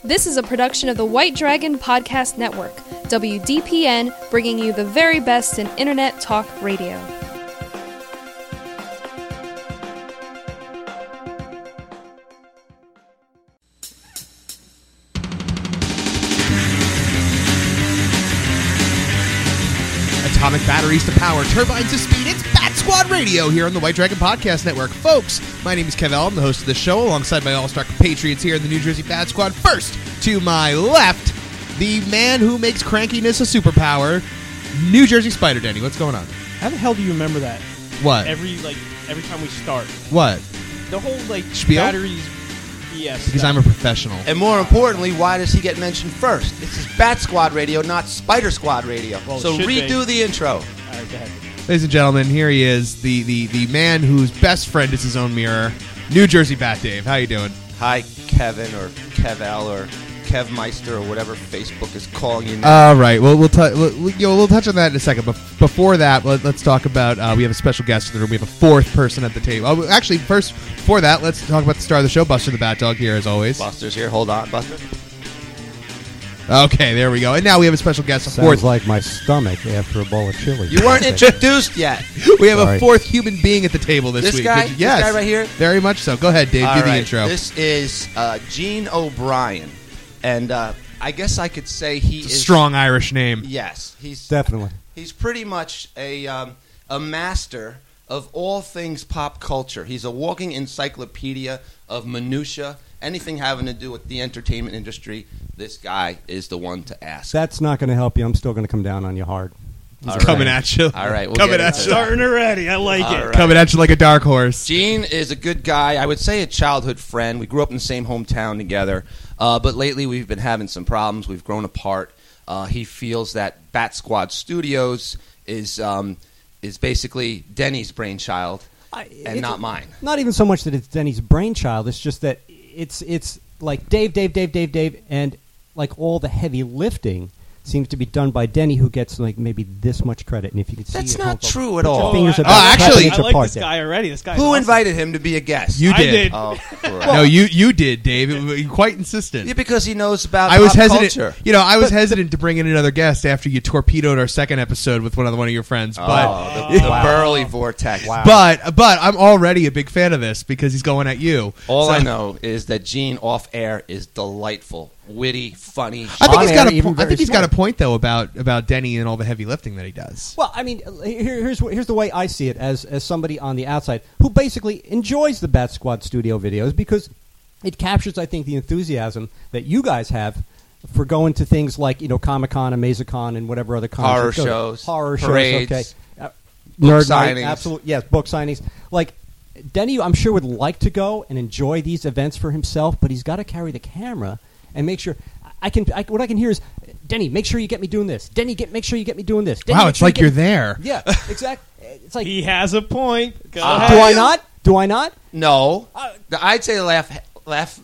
This is a production of the White Dragon Podcast Network, WDPN, bringing you the very best in Internet Talk Radio. Atomic batteries to power, turbines to speed. It's Bat Squad Radio here on the White Dragon Podcast Network. Folks, my name is Kev L. I'm the host of the show alongside my all-star compatriots here in the New Jersey Bat Squad. First, to my left, the man who makes crankiness a superpower, New Jersey Spider Denny. What's going on? How the hell do you remember that? What? Every time we start. What? The whole Spiel? batteries. Yes. Because I'm a professional. And more importantly, why does he get mentioned first? This is Bat Squad Radio, not Spider Squad Radio. Well, so redo the intro. All right, go ahead. Ladies and gentlemen, here he is, the man whose best friend is his own mirror, New Jersey Bat Dave. How you doing? Hi, Kevin or Kev L or Kev Meister or whatever Facebook is calling you now. All right. Well, we'll touch on that in a second. But before that, let's talk about. We have a special guest in the room. We have a fourth person at the table. Oh, actually, first before that, let's talk about the star of the show, Buster the Bat Dog, here as always. Buster's here. Hold on, Buster. Okay, there we go. And now we have a special guest. Sounds like my stomach after a bowl of chili. You weren't introduced yet. We have Sorry. a fourth human being at the table this week. Guy? Yes. This guy right here? Very much so. Go ahead, Dave. All do the right. intro. This is Gene O'Brien. And I guess I could say he is... Strong Irish name. Yes. He's Definitely. He's pretty much a master of all things pop culture. He's a walking encyclopedia of minutia. Anything having to do with the entertainment industry, this guy is the one to ask. That's not going to help you. I'm still going to come down on you hard. All Coming right. at you. All right. We'll Coming get at into you. that. Starting already. I like All it. right. Coming at you like a dark horse. Gene is a good guy. I would say a childhood friend. We grew up in the same hometown together. But lately we've been having some problems. We've grown apart. He feels that Bat Squad Studios is basically Denny's brainchild and not mine. Not even so much that it's Denny's brainchild. It's just that it's like Dave, and like all the heavy lifting seems to be done by Denny, who gets like maybe this much credit. And if you could see, That's it, not put true at your all. fingers I- about Oh, actually- clapping I each like apart this there. guy already. This guy. Who invited him to be a guest? You I did. did. Oh, correct. No, you did, Dave. You quite insistent. Yeah, because he knows about I was pop hesitant. culture. I was hesitant to bring in another guest after you torpedoed our second episode with one of your friends. But The Burley Vortex. Wow. but I'm already a big fan of this because he's going at you. All So- I know is that Gene off air is delightful, witty, funny. I think On he's air, got a. even I think very he's got a smart. point though about Denny and all the heavy lifting that he does. Well, I mean, here's the way I see it as somebody on the outside who basically enjoys the Bat Squad studio videos because it captures, I think, the enthusiasm that you guys have for going to things like Comic-Con and Mazicon and whatever other cons Horror you go to. shows, horror parades, shows, okay, book Nerd Night, signings. absolutely, yes, book signings. Like Denny, I'm sure would like to go and enjoy these events for himself, but he's got to carry the camera and make sure. What I can hear is, Denny, make sure you get me doing this. Denny, make sure you get me doing this. Denny, Wow, make it's sure like you you're get there. Yeah, exactly. It's like, He has a point. Go do ahead. I not? Do I not? No, I'd say the last half. What's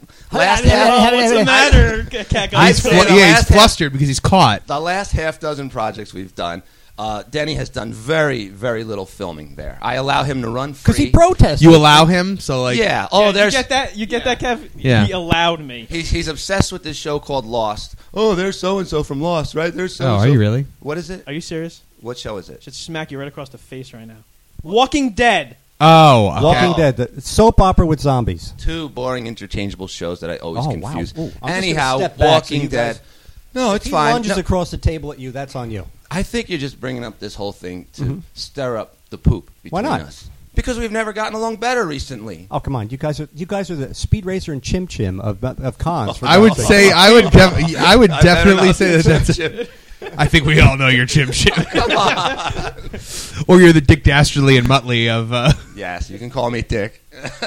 the matter? Cat guy? I'd He's say fl- the yeah, last he's flustered because he's caught. The last half dozen projects we've done, Denny has done very, very little filming there. I allow him to run free. Because he protested. You allow him, so like Yeah. Oh, Yeah, there's. you get that? You get that, Kev? Yeah. He allowed me. He's obsessed with this show called Lost. Oh, there's so and so from Lost, right? There's so. Oh, are you really? What is it? Are you serious? What show is it? Should smack you right across the face right now. Walking Dead. Oh, okay. Walking Dead, the soap opera with zombies. Two boring, interchangeable shows that I always Oh, confuse. wow. Ooh, I'm just gonna Anyhow, step back so Walking you guys- Dead. No, it's He fine. lunges No, across the table at you. That's on you. I think you're just bringing up this whole thing to stir up the poop between Why not? us. Because we've never gotten along better recently. Oh, come on. You guys are the Speed Racer and Chim Chim of cons. for I would God's sake. say I would I definitely better say not that be that's. I think we all know you're Chim Chim. Or you're the Dick Dastardly and Muttley of. Yes, you can call me Dick.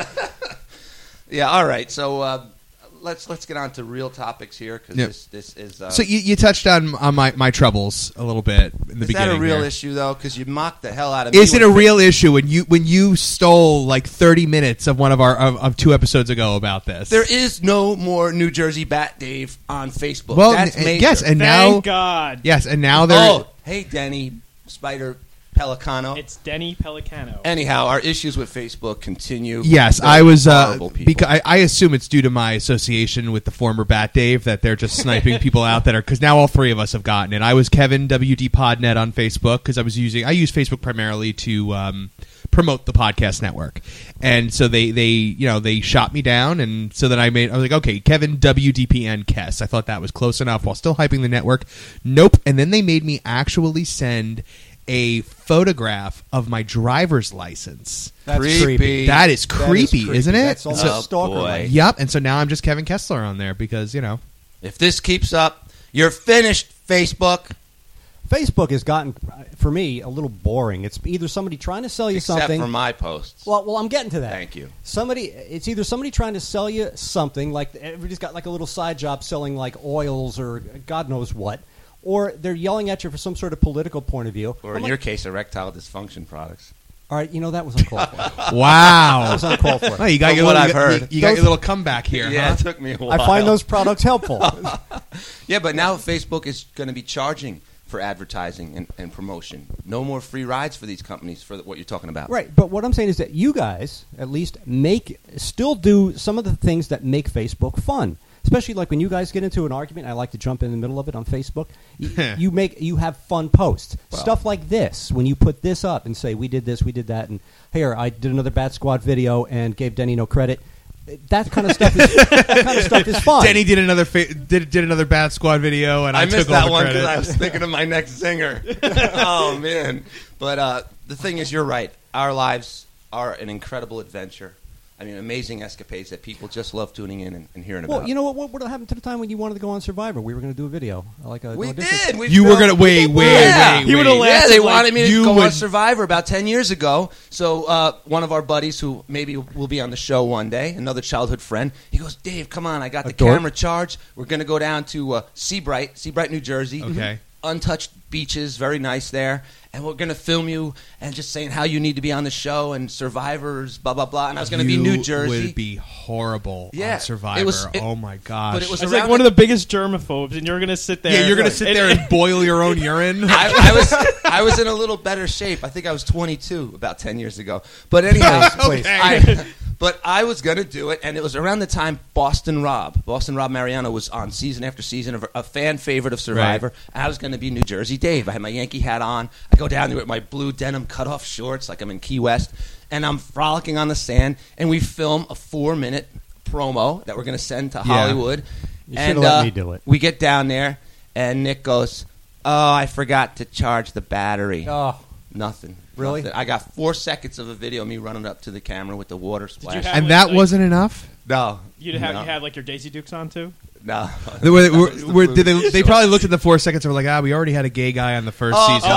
Yeah, all right. So let's get on to real topics here because Yep. this is. So you touched on my troubles a little bit in the is that beginning. a real here. issue though? Because you mocked the hell out of me. Is it a with real issue when you stole like 30 minutes of one of our of 2 episodes ago about this? There is no more New Jersey Bat Dave on Facebook. Well, That's major. yes, and Thank now God. yes, and now there. Oh, hey Denny, Spider Pelicano. It's Denny Pelicano. Anyhow, our issues with Facebook continue. Yes, They're I was horrible people. because I assume it's due to my association with the former Bat Dave that they're just sniping people out that are because now all three of us have gotten it. I was Kevin WD Podnet on Facebook because I use Facebook primarily to promote the podcast network, and so they shot me down, and so then I was like, okay, Kevin WDPN Kess. I thought that was close enough while still hyping the network. Nope, and then they made me actually send a photograph of my driver's license. That's Creepy. creepy. That is creepy, isn't it? That's almost Oh, stalker. boy. Yep, and so now I'm just Kevin Kessler on there because, If this keeps up, you're finished, Facebook. Facebook has gotten, for me, a little boring. It's either somebody trying to sell you Except something. for my posts. Well, I'm getting to that. Thank you. It's either somebody trying to sell you something, like everybody's got like a little side job selling like oils or God knows what, or they're yelling at you for some sort of political point of view. Or in your case, erectile dysfunction products. All right, that was uncalled for. That wow. was uncalled for. Oh, you got From your what little, I've heard. You got your little comeback here. Yeah, huh? it took me a while. I find those products helpful. Yeah, but now Facebook is going to be charging for advertising and promotion. No more free rides for these companies for what you're talking about. Right, but what I'm saying is that you guys at least still do some of the things that make Facebook fun. Especially like when you guys get into an argument, I like to jump in the middle of it on Facebook. You have fun posts, stuff like this. When you put this up and say we did this, we did that, and here I did another Bat Squad video and gave Denny no credit. That kind of stuff is fun. Denny did another did another Bat Squad video, and I missed took all that the one credit. because I was thinking of my next zinger. Oh, man. But the thing is, you're right. Our lives are an incredible adventure. I mean, amazing escapades that people just love tuning in and hearing about. Well, you know what would have happened to the time when you wanted to go on Survivor? We were going to do a video. We did. We You were filmed- gonna wait. He would've Yeah, lasted, they like, wanted me to you go on would- Survivor about 10 years ago. So one of our buddies who maybe will be on the show one day, another childhood friend, he goes, Dave, come on, I got the dork? camera charged. We're going to go down to Seabright, New Jersey. Okay. Untouched beaches, very nice there. And we're going to film you and just saying how you need to be on the show and Survivors, blah, blah, blah. And I was going to be New Jersey. Would be horrible Yeah, on Survivor. it was- Oh my gosh! but it was I was around like one of the biggest germaphobes, and you're going to sit there. yeah, you're gonna sit there and boil your own urine. I was in a little better shape. I think I was 22 about 10 years ago. But anyhow, Please. but I was going to do it, and it was around the time Boston Rob Mariano was on season after season of a fan favorite of Survivor. Right. I was going to be New Jersey Dave. I had my Yankee hat on. I go down there with my blue denim cutoff shorts like I'm in Key West, and I'm frolicking on the sand, and we film a 4-minute promo that we're going to send to Hollywood. You and should've let me do it. We get down there, and Nick goes, "Oh, I forgot to charge the battery." Oh, Nothing. Really? Nothing. I got 4 seconds of a video of me running up to the camera with the water splash. have- and that wasn't enough. No. You had like your Daisy Dukes on too. No. They probably looked at the 4 seconds and were like, we already had a gay guy on the first season.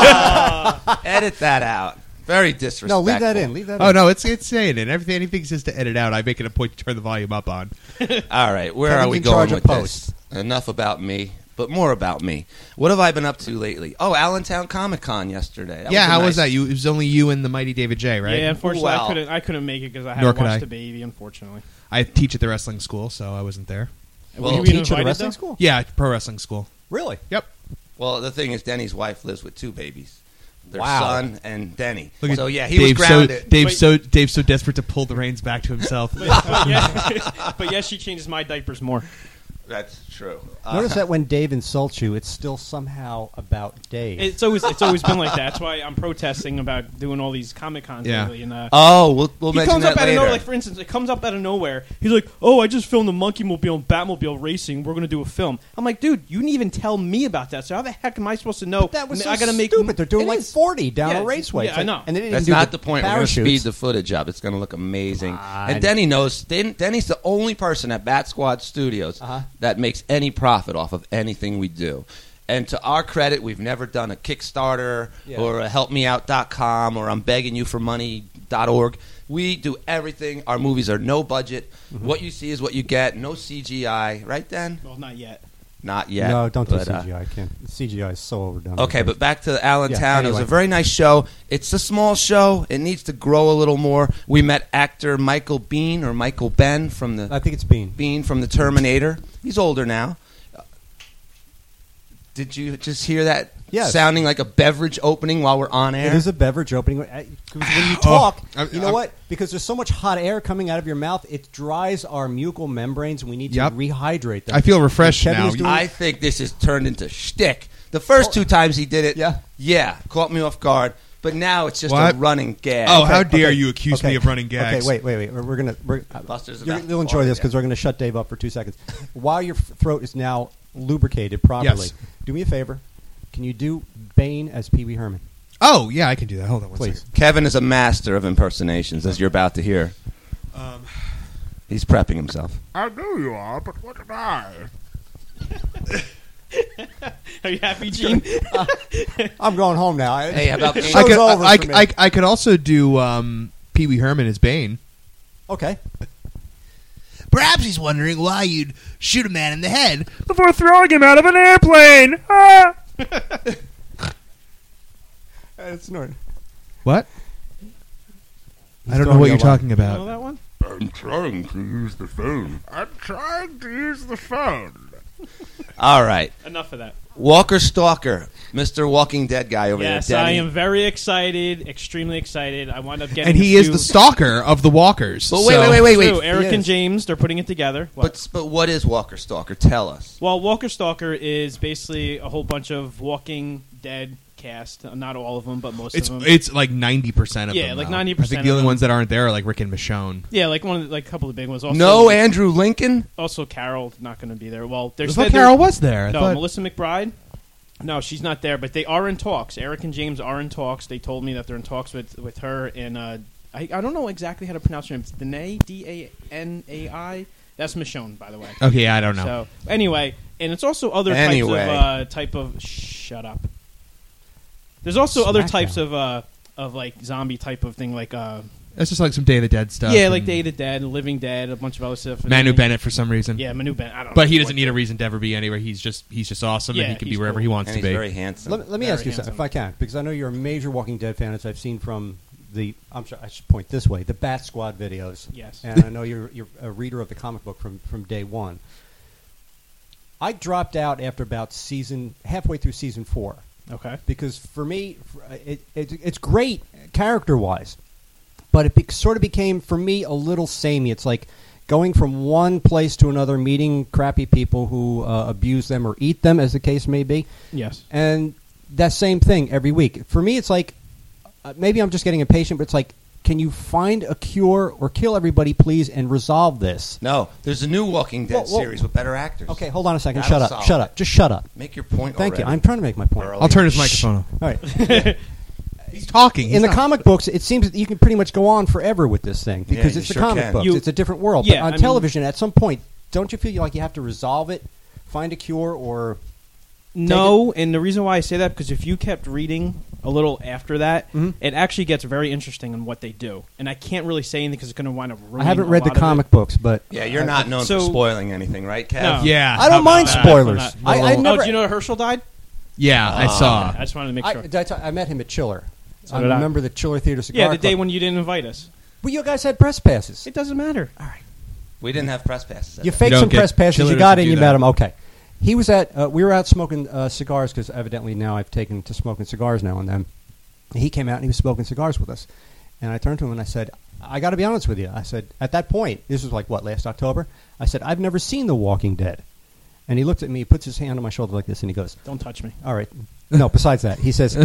Edit that out. Very disrespectful. no, leave that in. Leave that Oh in. no, it's saying it. Anything says to edit out, I make it a point to turn the volume up on. All right, where Kevin's are we in charge going of with this? Enough about me, but more about me. What have I been up to lately? Oh, Allentown Comic Con yesterday. How was nice- that? It was only you and the mighty David J, right? Yeah, unfortunately, Well- I couldn't make it because I Nor hadn't could watched I. the baby. Unfortunately, I teach at the wrestling school, so I wasn't there. Well, Were you Teach at a invited, wrestling though? school? Yeah, pro wrestling school. Really? Yep. Well, the thing is, Denny's wife lives with 2 babies. Their Wow. son and Denny. Look at So, yeah, he was grounded. Dave's so desperate to pull the reins back to himself. but yes, she changes my diapers more. That's true. Notice that when Dave insults you, it's still somehow about Dave. It's always been like that. That's why I'm protesting about doing all these Comic Cons Yeah. lately. And we'll he mention comes that up out of later. nowhere. Like for instance, it comes up out of nowhere. He's like, "Oh, I just filmed the Monkey Mobile and Batmobile racing. We're going to do a film." I'm like, "Dude, you didn't even tell me about that. So how the heck am I supposed to know?" that was so I gotta make stupid. They're doing It like is. 40 down Yeah, a raceway. yeah, It's I like- know. And they didn't That's even do not the point. We're going to parachutes. speed the footage up. It's going to look amazing. on. And Denny knows. Denny's the only person at Bat Squad Studios that makes any profit off of anything we do. And to our credit, we've never done a Kickstarter or a helpmeout.com or I'm begging you for money.org. We do everything. Our movies are no budget. What you see is what you get. No CGI. Right, Den? Well, not yet. Not yet. No, don't do but, CGI. I can't. CGI is so overdone. Okay, but back to Allentown. Yeah, It was anyway. a very nice show. It's a small show. It needs to grow a little more. We met actor Michael Ben I think it's Bean. Bean from the Terminator. He's older now. Did you just hear that? Yes. Sounding like a beverage opening while we're on air. It is a beverage opening. 'Cause when you talk, you know I'm- what? Because there's so much hot air coming out of your mouth, it dries our mucal membranes, and we need to Yep. rehydrate them. I feel refreshed Kevin now. is doing- I think this has turned into shtick. The first 2 times he did it, Yeah. caught me off guard. But now it's just What? a running gag. Oh, how dare you accuse me of running gags? Okay, wait. We're Buster's you'll about enjoy this because we're going to shut Dave up for 2 seconds. While your throat is now lubricated properly, Yes. do me a favor. Can you do Bane as Pee Wee Herman? Oh, yeah, I can do that. Hold on one Please. second. Kevin is a master of impersonations, as you're about to hear. He's prepping himself. I know you are, but what am I? Are you happy, Gene? I'm going home now. Hey, how about Show's I could, over for me. I could also do Pee Wee Herman as Bane. Okay. Perhaps he's wondering why you'd shoot a man in the head Before throwing him out of an airplane. It's not. What? He's I don't know throwing what me you're a line. talking You know about. that one? I'm trying to use the phone. I'm trying to use the phone. All right. Enough of that. Walker Stalker, Mr. Walking Dead guy over Yes, there. I Denny. am very excited, extremely excited. I wound up getting And he a is few- the stalker of the walkers. But so- wait. True, Eric He and is. James, they're putting it together. What? But what is Walker Stalker? Tell us. Well, Walker Stalker is basically a whole bunch of Walking Dead cast. Not all of them, but most It's of them. it's like 90% of Yeah, them. like though. 90% I think of the only them. ones that aren't there are like Rick and Michonne. Yeah, like one of the, like a couple of the big ones. Also, No Andrew Lincoln? Also, Carol not going to be there. Well, I there's thought Carol was there. I No, thought- Melissa McBride. No, she's not there, but they are in talks. Eric and James are in talks. They told me that they're in talks with her, and I don't know exactly how to pronounce her name. It's Danae, Danai. That's Michonne, by the way. Okay, yeah, I don't know. So anyway, and it's also other Anyway. type of shut up. There's also other Smackdown. types of like zombie type of thing, like It's just like some Day of the Dead stuff. yeah, like and Day of the Dead, Living Dead, a bunch of other stuff. Manu Bennett for some reason. Yeah, Manu Bennett. I don't know. But he doesn't what need a the- reason to ever be anywhere. He's just awesome, Yeah, and he can be he's wherever cool. he wants And to he's be. very handsome. Let me Very ask you something, handsome. if I can, because I know you're a major Walking Dead fan, as I've seen from the. I'm sorry, I should point this way: the Bat Squad videos. Yes. And I know you're a reader of the comic book from day one. I dropped out after about halfway through season 4. Okay. Because for me, it's great character-wise, but it sort of became, for me, a little samey. It's like going from one place to another, meeting crappy people who abuse them or eat them, as the case may be, Yes. and that same thing every week. For me, it's like, maybe I'm just getting impatient, but it's like, can you find a cure or kill everybody, please, and resolve this? No, there's a new Walking Dead Well, series with better actors. Okay, hold on a second. That'll Shut solve up. Shut it. up. Just shut up. Make your point Thank you. already. I'm trying to make my point. Early. I'll turn his Shh. microphone off. All right. He's talking. In the comic books, it seems that you can pretty much go on forever with this thing because you it's the sure comic can. books. It's a different world. Yeah, but on I mean- television, at some point, don't you feel like you have to resolve it, find a cure, or No, and the reason why I say that because if you kept reading a little after that, Mhm. it actually gets very interesting in what they do. And I can't really say anything because it's going to wind up ruining I haven't a read the lot of it. comic books, but Yeah, you're not known So- for spoiling anything, right, Kev? No. Yeah. I don't mind Nah, spoilers. I'm I not. never. Oh, do you know that Herschel died? Yeah, I saw. I just wanted to make I, sure. I met him at Chiller. So I did I. remember the Chiller Theater Cigar Yeah, the day Club. when you didn't invite us. Well, you guys had press passes. It doesn't matter. All right. We didn't have press passes. You that faked don't some get- press passes. Chiller You got doesn't in. do You that. met him. Okay. He was at. We were out smoking cigars because evidently now I've taken to smoking cigars now and then. He came out and he was smoking cigars with us, and I turned to him and I said, "I got to be honest with you." I said, "At that point, this was like what, last October?" I said, "I've never seen The Walking Dead," and he looked at me, he puts his hand on my shoulder like this, and he goes, Don't touch me. "All right." No, besides that, he says,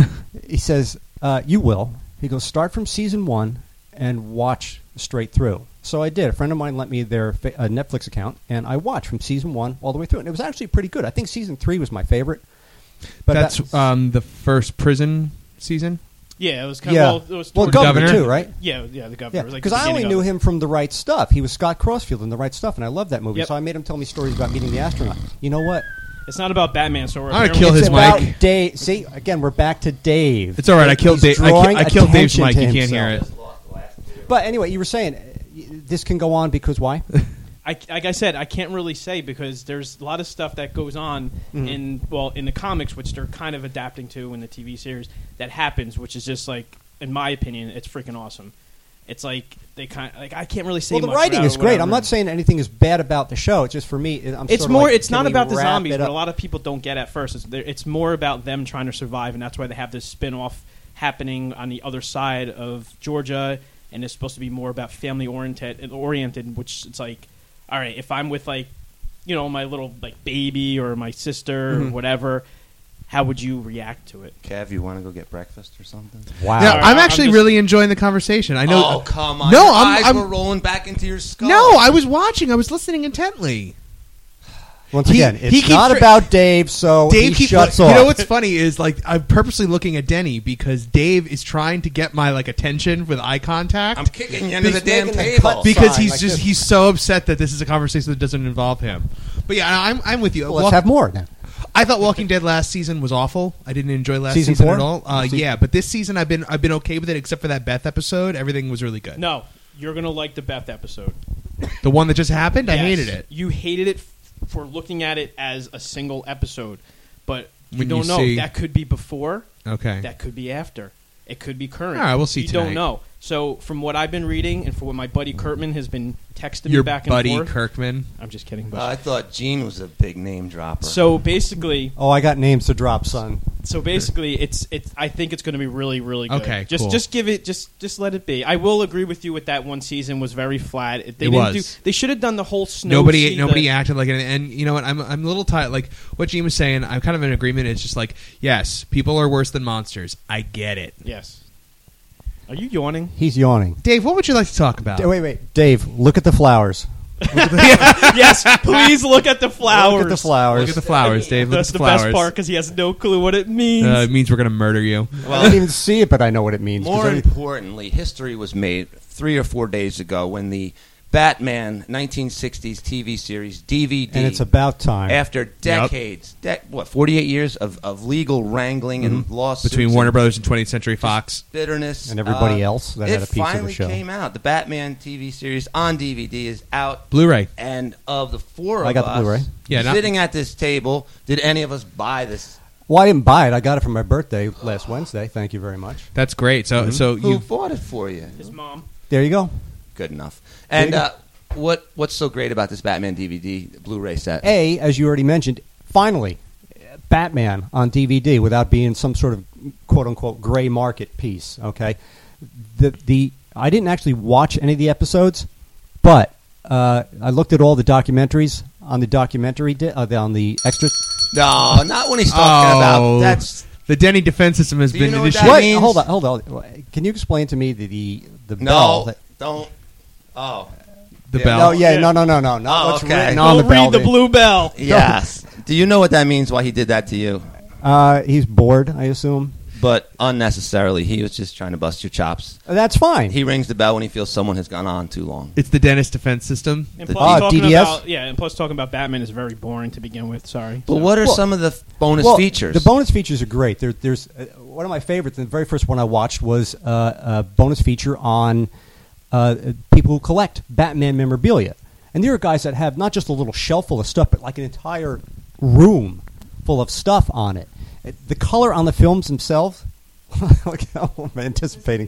"You will." He goes, "Start from season 1 and watch straight through." So I did. A friend of mine lent me their Netflix account, and I watched from season 1 all the way through. And it was actually pretty good. I think season 3 was my favorite. But That's the first prison season. Yeah, it was kind yeah. of. Well, it was Well, towards- Governor, Governor? too, right? Yeah, the governor. Yeah, It was like because the I only beginning knew of it. him from The Right Stuff. He was Scott Crossfield in The Right Stuff, and I loved that movie. Yep. So I made him tell me stories about meeting the astronaut. You know what? It's not about Batman, so we're I'm gonna apparently- kill It's his about mic. Dave. See, again, we're back to Dave. It's all right. I killed He's Dave. drawing I killed Dave's attention mic. to You can't hear it. himself. But anyway, you were saying this can go on because why? Like I said, I can't really say because there's a lot of stuff that goes on in the comics, which they're kind of adapting to in the TV series that happens, which is just like, in my opinion, it's freaking awesome. it's like they kind of, like I can't really say. Well, the much writing about is great. I'm whatever. not saying anything is bad about the show. It's just for me, It's more. It's not about the zombies, zombies, but a lot of people don't get at first. It's more about them trying to survive, and that's why they have this spin-off happening on the other side of Georgia, and it's supposed to be more about family oriented. Which it's like, all right, if I'm with like, you know, my little like baby or my sister or whatever, how would you react to it? Kev, you want to go get breakfast or something? Wow. Now, Sorry, I'm I'm actually just- really enjoying the conversation. I know. Oh, come on. No, Your I'm- eyes were rolling back into your skull. No, I was watching. I was listening intently. Once He- again, he it's keeps not tra- about Dave, so Dave he keeps. shuts You off. know what's funny is like I'm purposely looking at Denny because Dave is trying to get my like attention with eye contact. I'm kicking you under the He's damn making the table. cut because sign he's like just this. he's so upset that this is a conversation that doesn't involve him. But yeah, I'm with you. Well, let's have more now. I thought Walking Dead last season was awful. I didn't enjoy last Season season 4? at all. Yeah, but this season I've been okay with it except for that Beth episode. Everything was really good. No, you're gonna like the Beth episode. The one that just happened, I Yes. hated it. You hated it for looking at it as a single episode, but you When don't you know. see- That could be before. Okay. That could be after. It could be current. All right, we'll see You tonight. don't know. So, from what I've been reading and from what my buddy Kurtman has been texting Your me back and buddy forth, Kirkman. I'm just kidding. But I thought Gene was a big name dropper. so basically, Oh, I got names to drop, son. it's. I think it's going to be really, really good. Okay, just cool. just give it, just let it be. I will agree with you with that one season was very flat. They didn't was. They should have done the whole snow. Nobody acted like it, and you know what? I'm a little tired. Like what Gene was saying, I'm kind of in agreement. It's just like, yes, people are worse than monsters. I get it. Yes. Are you yawning? He's yawning. Dave, what would you like to talk about? Wait, Dave, look at the flowers. Yes, please look at the flowers. Look at the flowers. Look at the flowers, Dave. Look That's at the the flowers. best part because he has no clue what it means. It means we're gonna murder you. I didn't even see it, but I know what it means. 'cause More every- importantly, history was made 3 or 4 days ago when the Batman 1960s TV series DVD, and it's about time. after decades, 48 years of legal wrangling and lawsuits Between and Warner Brothers and 20th Century Fox. bitterness And everybody else that it had a piece of the finally show. came out. The Batman TV series on DVD is out. Blu-ray. And of the four I of got the us Blu-ray. Yeah, not- sitting at this table, did any of us buy this? Well, I didn't buy it. I got it for my birthday last Wednesday. Thank you very much. That's great. So Who you bought it for you? His mom. There you go. Good enough. There And you go. what's so great about this Batman DVD Blu-ray set? As you already mentioned, finally, Batman on DVD without being some sort of quote-unquote gray market piece, okay? I didn't actually watch any of the episodes, but I looked at all the documentaries on the documentary, on the extra... No, not when he's talking about. That's the Denny defense system has Do you been know what that initiated. means? Hold on. Can you explain to me the bell? no. that- Don't. Oh, The Yeah. bell. No, yeah, Yeah. no. Not Oh, what's okay. written on Don't the bell. read the blue bell. yes. Do you know what that means? Why he did that to you? He's bored, I assume. But unnecessarily, he was just trying to bust your chops. That's fine. He rings the bell when he feels someone has gone on too long. It's the Dennis defense system. And The plus, talking DDS? about and plus talking about Batman is very boring to begin with. Sorry. But So- what are Well- some of the bonus Well, features? The bonus features are great. There's one of my favorites. And the very first one I watched was a bonus feature on people who collect Batman memorabilia. And there are guys that have not just a little shelf full of stuff, but like an entire room full of stuff on it. The color on the films themselves. Look how I'm anticipating.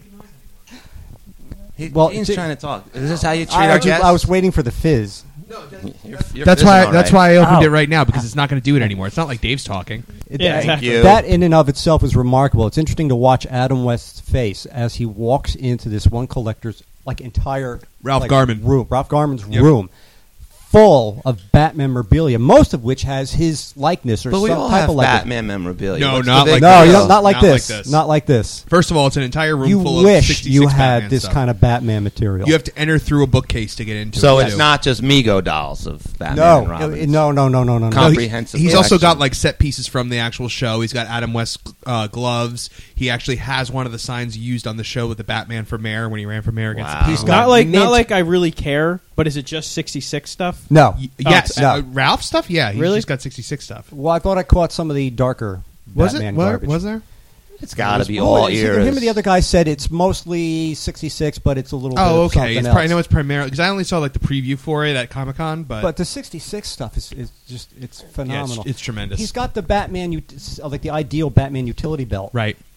well, He's see- trying to talk. Is this how you treat our guests? I was waiting for the fizz. You're That's fizzing why. all That's right. why I opened Ow. it right now because it's not going to do it anymore. It's not like Dave's talking. Yeah, exactly. you. That in and of itself is remarkable. It's interesting to watch Adam West's face as he walks into this one collector's entire Ralph Garman. room. Ralph Garman's Yep. room, full of Batman memorabilia, most of which has his likeness or But we some all type have of likeness. Batman memorabilia. No, What's not the like big No, that. you deal? don't. Not like Not like this. this. Not like this. First of all, it's an entire room You full of wish 66 you had Batman this stuff. kind of Batman material. You have to enter through a bookcase to get into So it. it's too. not just Mego dolls of Batman no, and Robin. no. No, Comprehensive He's also collection. got like set pieces from the actual show. He's got Adam West gloves. He actually has one of the signs used on the show with the Batman for mayor when he ran for mayor against Wow. the He's people. got- Not mint. like I really care, but is it just 66 stuff? No. Yes, no. Ralph stuff. Yeah, he's Really? just got 66 stuff. Well, I thought I caught some of the darker Was Batman it? What, garbage. was there? It's got to be Well, all it's ears. either him and the other guy said it's mostly 66, but it's a little bit Oh, of okay. something It's else. I know it's primarily because I only saw like the preview for it at Comic Con, But the 66 stuff is it's yeah, phenomenal. it's tremendous. He's got the Batman, like the ideal Batman utility belt. right.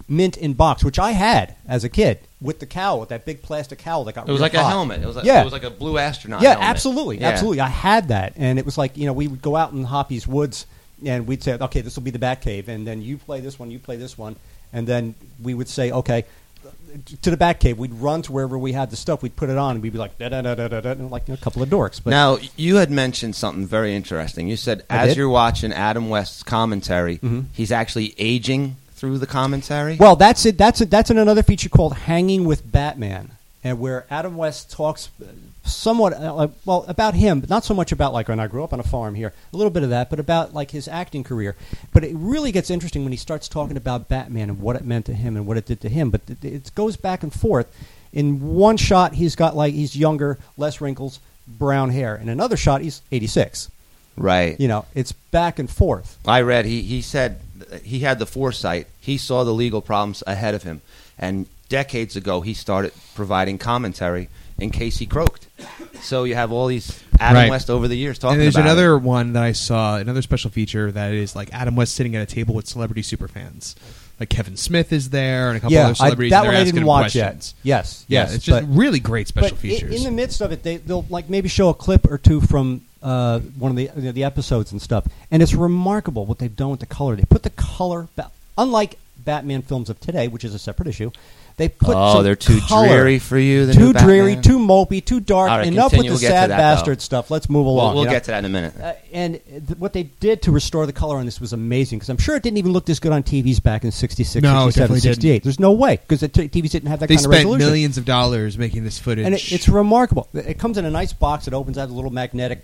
mint in box, which I had as a kid with the cowl, with that big plastic cowl that got It was real like a hot. helmet. It was like, Yeah. it was like a blue astronaut Yeah, helmet. absolutely, Yeah. absolutely. I had that, and it was like, we would go out in Hoppy's woods, and we'd say, okay, this will be the Batcave, and then you play this one, you play this one, and then we would say, okay, to the Batcave. We'd run to wherever we had the stuff, we'd put it on, and we'd be like, da-da-da-da-da-da, and like a couple of dorks. But Now, you had mentioned something very interesting. You said I as did? you're watching Adam West's commentary, Mhm. he's actually aging through the commentary? Well, that's it. That's in another feature called Hanging with Batman, and where Adam West talks somewhat about him, but not so much about like when I grew up on a farm here. A little bit of that, but about like his acting career. But it really gets interesting when he starts talking about Batman and what it meant to him and what it did to him. But it goes back and forth. In one shot, he's he's younger, less wrinkles, brown hair. In another shot, he's 86. Right. It's back and forth. I read he said he had the foresight. He saw the legal problems ahead of him. And decades ago, he started providing commentary in case he croaked. So you have all these Adam Right. West over the years talking And there's about another it. one that I saw, another special feature that is like Adam West sitting at a table with celebrity superfans. Like Kevin Smith is there and a couple other celebrities. that and one they're I asking didn't him watch questions. yet. Yes, Yeah, yes, it's just but- really great special but features. in the midst of it, they'll like maybe show a clip or two from one of the episodes and stuff, and it's remarkable what they've done with the color. They put the color, unlike Batman films of today, which is a separate issue. They put some they're too color. dreary for you. The Too new dreary, Batman? too mopey, too dark. All right, Enough with continue. the We'll get to sad that, bastard though. stuff. Let's move along. We'll you know? get to that in a minute. And what they did to restore the color on this was amazing, because I'm sure it didn't even look this good on TVs back in 66, No, it 67, definitely 68. There's no way, because the TVs didn't have that They kind of spent resolution. millions of dollars making this footage. And it's remarkable. It comes in a nice box. It opens out a little magnetic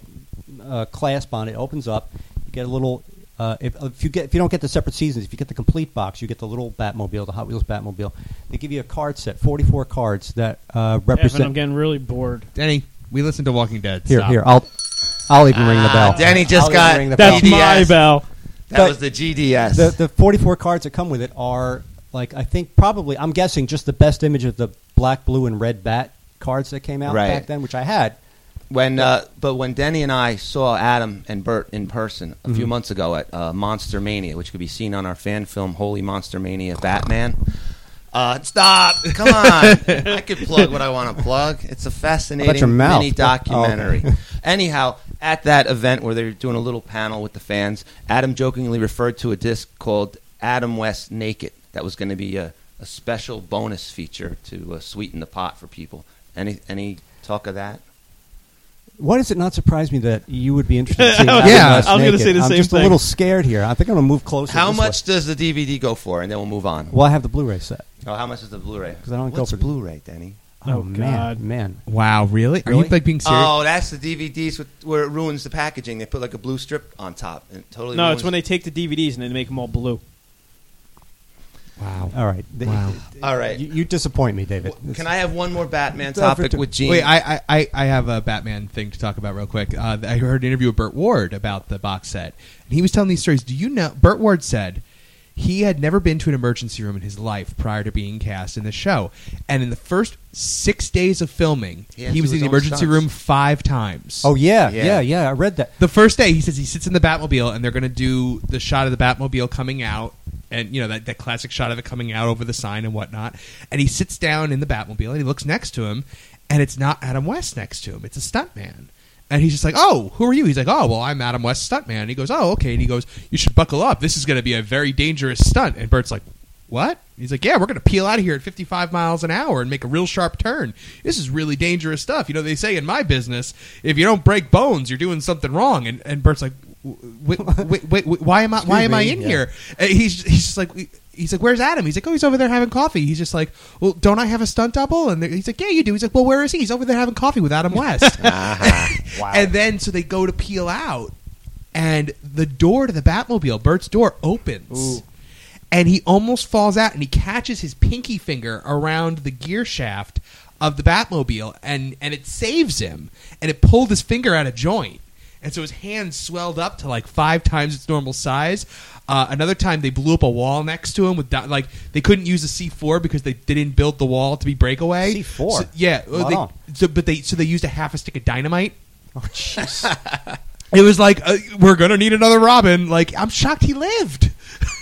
clasp on it. It opens up. You get a little. If you don't get the separate seasons, if you get the complete box, you get the little Batmobile, the Hot Wheels Batmobile. They give you a card set, 44 cards that Evan, represent. I'm getting really bored. Denny, we listened to Walking Dead. Here, Stop. here. I'll even ring the bell. Denny just I'll even got ring the That's bell. GDS. my bell. That But was the GDS. The 44 cards that come with it are I think probably I'm guessing just the best image of the black, blue, and red bat cards that came out Right. back then, which I had. But when Denny and I saw Adam and Bert in person a Mm-hmm. few months ago at Monster Mania, which could be seen on our fan film Holy Monster Mania Batman. Stop! Come on! I could plug what I want to plug. It's a fascinating your mouth. mini documentary. Oh, okay. Anyhow, at that event where they're doing a little panel with the fans, Adam jokingly referred to a disc called Adam West Naked. That was going to be a special bonus feature to sweeten the pot for people. Any talk of that? Why does it not surprise me that you would be interested in seeing Adam Yeah, West I was gonna naked? say the I'm same just thing. a little scared here. I think I'm going to move closer. How this way. much does the DVD go for? And then we'll move on. Well, I have the Blu-ray set. Oh, how much is the Blu-ray? 'Cause I don't go What's for- Blu-ray, Denny? Oh, God. man. Wow, really? Are Really? you being serious? Oh, that's the DVDs where it ruins the packaging. They put like a blue strip on top. And it totally No, ruins it's when they take the DVDs and they make them all blue. Wow. All right. Wow. All right. You disappoint me, David. Can I have one more Batman It's over topic to- with Gene? Wait, I have a Batman thing to talk about real quick. I heard an interview with Burt Ward about the box set, and he was telling these stories. Do you know? Burt Ward said he had never been to an emergency room in his life prior to being cast in the show, and in the first 6 days of filming, He had to he was do in the his own emergency stunts. room 5 times. Oh, yeah. Yeah. I read that. The first day, he says he sits in the Batmobile, and they're going to do the shot of the Batmobile coming out, and that classic shot of it coming out over the sign and whatnot. And he sits down in the Batmobile, and he looks next to him, and it's not Adam West next to him. It's a stuntman. And he's just like, oh, who are you? He's like, oh, well, I'm Adam West stuntman. And he goes, oh, okay. And he goes, you should buckle up. This is going to be a very dangerous stunt. And Bert's like, what? He's like, yeah, we're going to peel out of here at 55 miles an hour and make a real sharp turn. This is really dangerous stuff. They say in my business, if you don't break bones, you're doing something wrong. And Bert's like, wait, why am I in Yeah. here? And he's just like, where's Adam? He's like, oh, he's over there having coffee. He's just like, well, don't I have a stunt double? And he's like, yeah, you do. He's like, well, where is he? He's over there having coffee with Adam West. Wow. And then so they go to peel out, and the door to the Batmobile, Bert's door, opens. Ooh. And he almost falls out, and he catches his pinky finger around the gear shaft of the Batmobile, and it saves him. And it pulled his finger out of joint. And so his hand swelled up to like 5 times its normal size. Another time they blew up a wall next to him with they couldn't use a C4 because they didn't build the wall to be breakaway. C4? So, yeah. Right on. They used a half a stick of dynamite. Oh, jeez. It was like we're gonna need another Robin. Like I'm shocked he lived.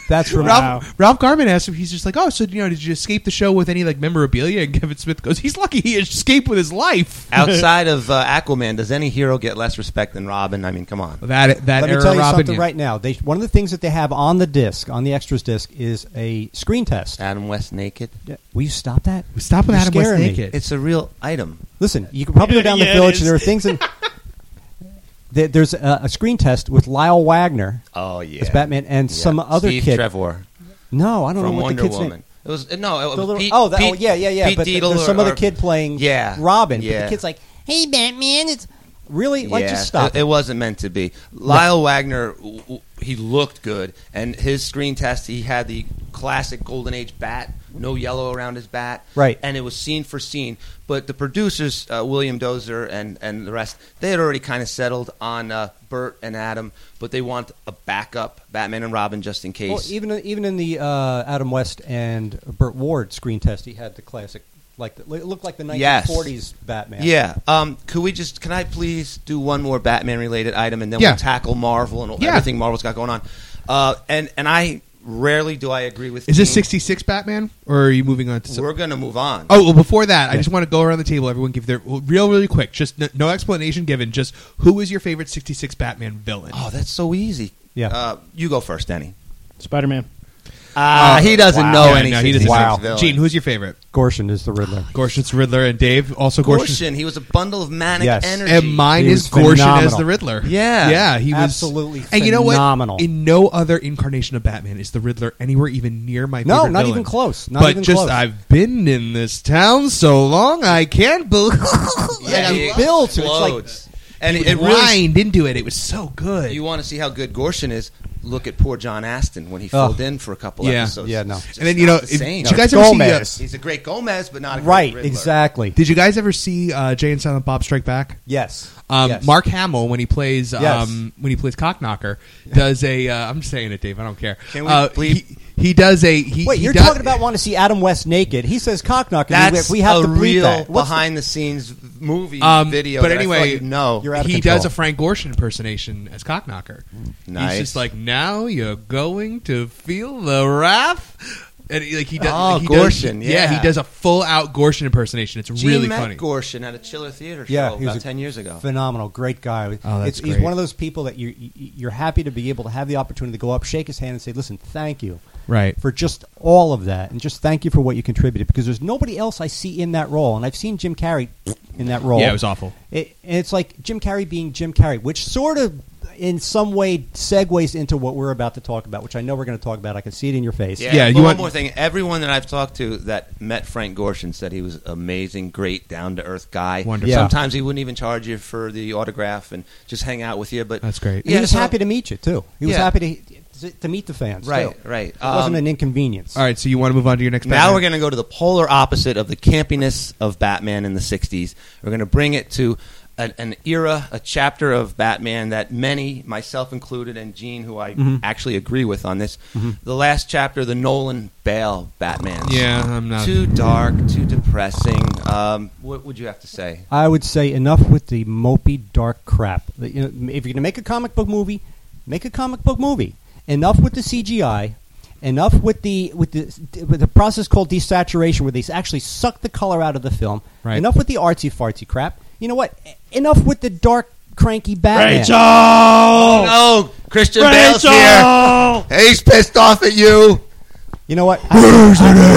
That's from Ralph Garman asked him. He's just like, oh, so did you escape the show with any like memorabilia? And Kevin Smith goes, he's lucky he escaped with his life. Outside of Aquaman, does any hero get less respect than Robin? I mean, come on. That Let me era tell you Robin, something right now. One of the things that they have on the disc, on the extras disc, is a screen test. Adam West naked. Will you stop that? Stop with You're Adam West scaring me. naked. It's a real item. Listen, you can probably go down the Yeah, it village. is. There are things in. There's a screen test with Lyle Wagner Oh yeah, as Batman and Yeah. some other Steve kid. Trevor No, I don't from know what Wonder the kid's Woman. name. It was it The was little- Pete, Pete, yeah. Pete But Deedle there's some or- other kid playing Robin. But Yeah. the kid's like, "Hey, Batman, it's really like yeah, just stop." It wasn't meant to be. Lyle Wagner, he looked good, and his screen test, he had the classic Golden Age bat, no yellow around his bat, Right. And it was scene for scene. But the producers, William Dozer and the rest, they had already kind of settled on Burt and Adam, but they want a backup Batman and Robin just in case. Well, even in the Adam West and Burt Ward screen test, he had the classic, it looked like the 1940s Batman. Yeah. Can I please do one more Batman related item, and then Yeah. we'll tackle Marvel and Yeah. everything Marvel's got going on. And I rarely do I agree with. Is this Gene. 66 Batman, or are you moving on to? We're gonna move on. Oh, well, before that, I just want to go around the table. Everyone give their really quick, just no explanation given. Just who is your favorite 66 Batman villain? Oh, that's so easy. Yeah. You go first, Denny. Spider-Man. He doesn't know Yeah, any. no, he doesn't. 66 Wow. villain. Gene, who's your favorite? Gorshin is the Riddler. Gorshin's Riddler, and Dave also Gorshin. Gorshin. He was a bundle of manic Yes. energy. And mine He is was Gorshin as phenomenal. the Riddler. Yeah. yeah, he was Absolutely And you know phenomenal. what? In no other incarnation of Batman is the Riddler anywhere even near my No, favorite not villain. even close. Not but even just close. I've been in this town so long, I can't believe. Yeah, he he built it. It's like- explodes. And it it really. grind into it. It was so good. You want to see how good Gorshin is? Look at poor John Aston when he filled in for a couple Yeah. episodes. Yeah, no. It's just and then not the if, same. did you guys ever Gomez. see? He's a great Gomez, but not a great Right, Riddler. exactly. Did you guys ever see Jay and Silent Bob Strike Back? Yes. Yes. Mark Hamill, when he plays Yes. Cockknocker, does a. I'm just saying it, Dave. I don't care. Can we bleep? He does a. He, Wait, he you're does- talking about wanting to see Adam West naked. He says Cockknocker. That's we have a to bleep real that. What's the- behind-the-scenes movie video. But that I anyway, thought you'd know. You're out of he control. does a Frank Gorshin impersonation as Cockknocker. Nice. He's just like, now you're going to feel the wrath. And he does. Oh, he Gorshin, Does, yeah. he does a full-out Gorshin impersonation. It's Gene really met funny. Gorshin at a Chiller Theater show Yeah, he was about 10 years ago. Phenomenal, great guy. Oh, that's He's great. one of those people that you're happy to be able to have the opportunity to go up, shake his hand, and say, "Listen, thank you Right. for just all of that, and just thank you for what you contributed." Because there's nobody else I see in that role, and I've seen Jim Carrey in that role. Yeah, it was awful. And it's like Jim Carrey being Jim Carrey, which sort of, in some way, segues into what we're about to talk about, which I know we're going to talk about. I can see it in your face. Yeah, you one want- more thing. Everyone that I've talked to that met Frank Gorshin said he was amazing, great, down-to-earth guy. Wonderful. Yeah. Sometimes he wouldn't even charge you for the autograph and just hang out with you. But That's great. And he was so- happy to meet you too. He was Yeah. happy to meet the fans. Right, too. right. It wasn't an inconvenience. All right, so you want to move on to your next Now Batman? we're going to go to the polar opposite of the campiness of Batman in the 60s. We're going to bring it to an era, a chapter of Batman that many, myself included, and Gene, who I actually agree with on this, the last chapter, the Nolan Bale Batman. Yeah, I'm not. Too dark, too depressing. What would you have to say? I would say enough with the mopey, dark crap. If you're going to make a comic book movie, make a comic book movie. Enough with the CGI. Enough with the process called desaturation, where they actually suck the color out of the film. Right. Enough with the artsy fartsy crap. You know what? Enough with the dark, cranky Batman. Oh, no! Christian Bale's here. He's pissed off at you. You know what? Where is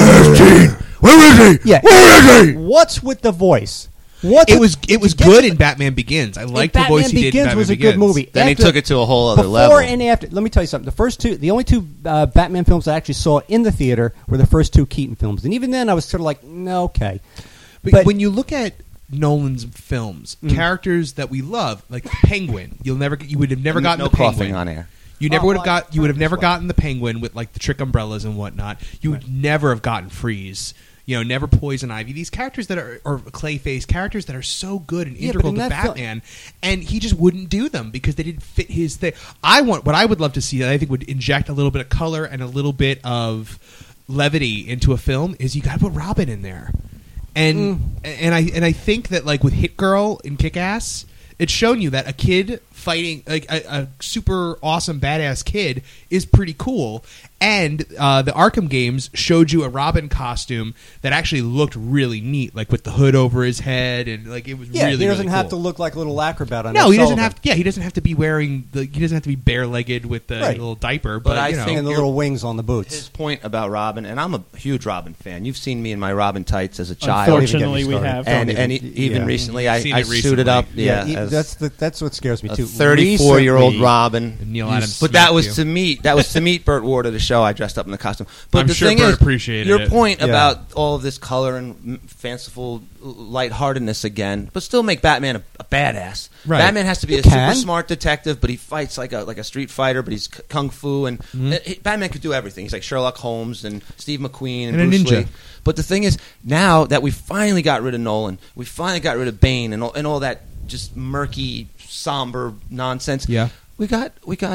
he? Yeah. Where is he? What's with the voice? It was good in Batman Begins. I liked the voice he did in Begins Batman was a Begins. good movie. Then he After- took it to a whole other Before level. and after, let me tell you something. The only two Batman films I actually saw in the theater were the first two Keaton films, and even then I was sort of like, no, okay. But when you look at Nolan's films, characters that we love, like the Penguin, you would have never gotten no the coughing Penguin on air. You never Oh, would have well, got. You would have never well. gotten the Penguin with like the trick umbrellas and whatnot. You would never have gotten Freeze. You know, never Poison Ivy. These characters that are, or Clayface, characters that are so good and Yeah, integral but to in that film- Batman, and he just wouldn't do them because they didn't fit his thing. What I would love to see that I think would inject a little bit of color and a little bit of levity into a film is you got to put Robin in there, and I think that like with Hit Girl and Kick Ass, it's shown you that a kid fighting like a super awesome badass kid is pretty cool. And the Arkham games showed you a Robin costume that actually looked really neat, like with the hood over his head, and like it was really. He doesn't really have cool. to look like a little acrobat on. No, he doesn't Sullivan. have. Yeah, he doesn't have to be wearing. He doesn't have to be bare-legged with the Right. little diaper. But But I you know, think and the little wings on the boots. His point about Robin, and I'm a huge Robin fan. You've seen me in my Robin tights as a child. Unfortunately, Don't even we get me have. started. And Don't even yeah. recently, Seen I it suited recently. up. Yeah, as that's what scares me a too. 34-year-old Recently- Robin. And Neil Adams But that smacked was you. to meet. That was to meet Burt Ward at the show. I dressed up in the costume. But I'm the sure thing Burt is, appreciated your it. point Yeah. about all of this color and fanciful lightheartedness again, but still make Batman a badass. Right. Batman has to be You a super can. smart detective, but he fights like a street fighter. But he's kung fu, and Batman could do everything. He's like Sherlock Holmes and Steve McQueen and And a Bruce ninja. Lee. But the thing is, now that we finally got rid of Nolan, we finally got rid of Bane and all that just murky, somber nonsense. Yeah. we got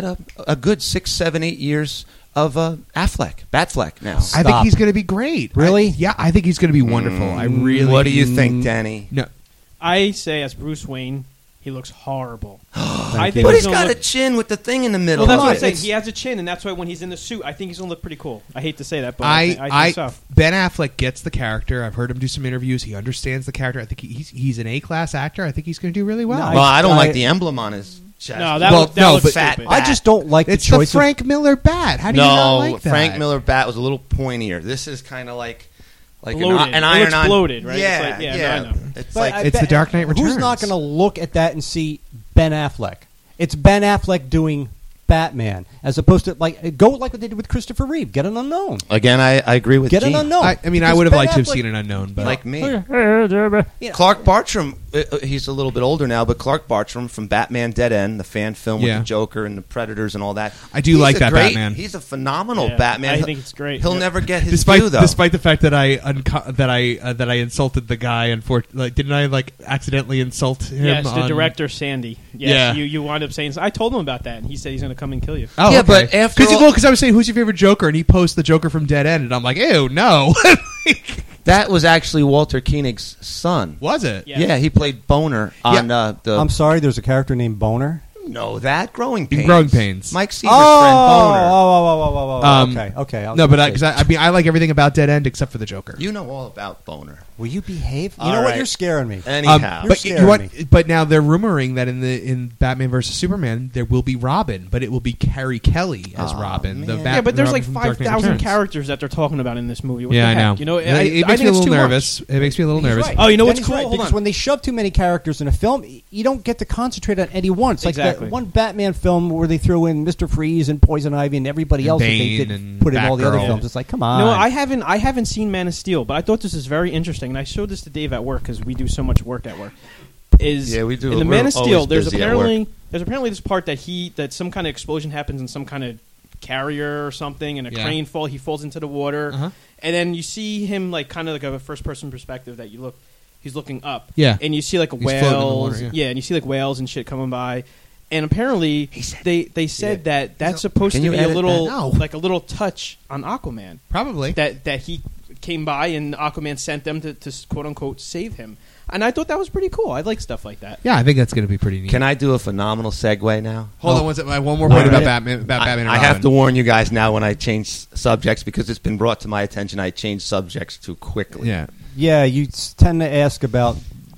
a good 6, 7, 8 years of Batfleck now. I think Stop. he's going to be great. Really? I think he's going to be wonderful. I really. What do you think, Danny? No, I say as Bruce Wayne, he looks horrible. I you. think But he's gonna got look, a chin with the thing in the middle. well, that's of what I'm it. saying. He has a chin, and that's why when he's in the suit, I think he's going to look pretty cool. I hate to say that, but I think so. Ben Affleck gets the character. I've heard him do some interviews. He understands the character. I think he's an A-class actor. I think he's going to do really well. No, Well, I don't I- like the emblem on his chest. No, that Well, looks no, but- stupid. I just don't like It's the the choice Frank Miller bat. How do you not like that? Frank Miller bat was a little pointier. This is kind of like Bloated. an It iron looks on. bloated, right? It's Yeah, like- yeah, yeah. no, I know. It's But like I It's bet- the Dark Knight Who's Returns. not going to look at that and see Ben Affleck? It's Ben Affleck doing Batman, as opposed to go like what they did with Christopher Reeve. Get an unknown. again. I agree with Get Gene. an unknown. I mean, I Because would have Ben liked to have Affleck- seen an unknown, but Like me. Yeah. Clark Bartram, he's a little bit older now, but Clark Bartram from Batman Dead End, the fan film Yeah. with the Joker and the Predators and all that. I do He's like a that great- Batman. He's a phenomenal Yeah, Batman. I think it's great. He'll Yeah. never get his despite due, though. despite the fact that I insulted the guy, didn't I accidentally insult him? Yes, the on- director Sandy. Yes, Yeah. you wound up saying. I told him about that, and he said he's going to come and kill you. Oh, Yeah, okay. but after all- because I was saying who's your favorite Joker, and he posts the Joker from Dead End, and I'm like, ew, no. that was actually Walter Koenig's son. Was it? Yeah. Yeah, he played Boner on the. I'm sorry, there's a character named Boner. No, that Growing In Pains. Growing Pains. Mike Seaver's friend Boner. Okay. No, but okay. because I mean, I like everything about Dead End except for the Joker. You know all about Boner. Will you behave? You All know what? right. You're scaring me. Anyhow, You're but scaring you know what? me. But now they're rumoring that in Batman versus Superman there will be Robin, but it will be Carrie Kelly as Aw, Robin. The man. Bat- Yeah, but there's Robin like from Dark Knight 5,000 Returns. characters that they're talking about in this movie. What Yeah, the I know. heck? You know, it I makes think me a it's little too much. nervous. It makes me a little He's nervous. right. Oh, you know what's Danny's cool? right, Hold because on. when they shove too many characters in a film, you don't get to concentrate on any one. It's like Exactly. that one Batman film where they threw in Mr. Freeze and Poison Ivy and everybody else Bane that they and did put in all the other Batgirl. films. It's like, come on. No, I haven't seen Man of Steel, but I thought this is very interesting, and I showed this to Dave at work because we do so much work at work. Yeah, we do. In the We're Man of Steel, always there's busy at apparently this part that some kind of explosion happens in some kind of carrier or something, and a Yeah. crane he falls into the water, Uh-huh. and then you see him kind of like a first person perspective that he's looking up, Yeah. and you see like He's floating in the whales, water, yeah. and you see like whales and shit coming by. And apparently, they said that that's supposed Can to you be a edit little that? No. like a little touch on Aquaman. Probably. That he came by and Aquaman sent them to quote unquote save him, and I thought that was pretty cool. I like stuff like that. Yeah, I think that's going to be pretty neat. Can I do a phenomenal segue now? Hold on one second. I have one more point All about right. Batman. About Batman and I Robin. have to warn you guys now when I change subjects because it's been brought to my attention I change subjects too quickly. Yeah. Yeah, you tend to ask about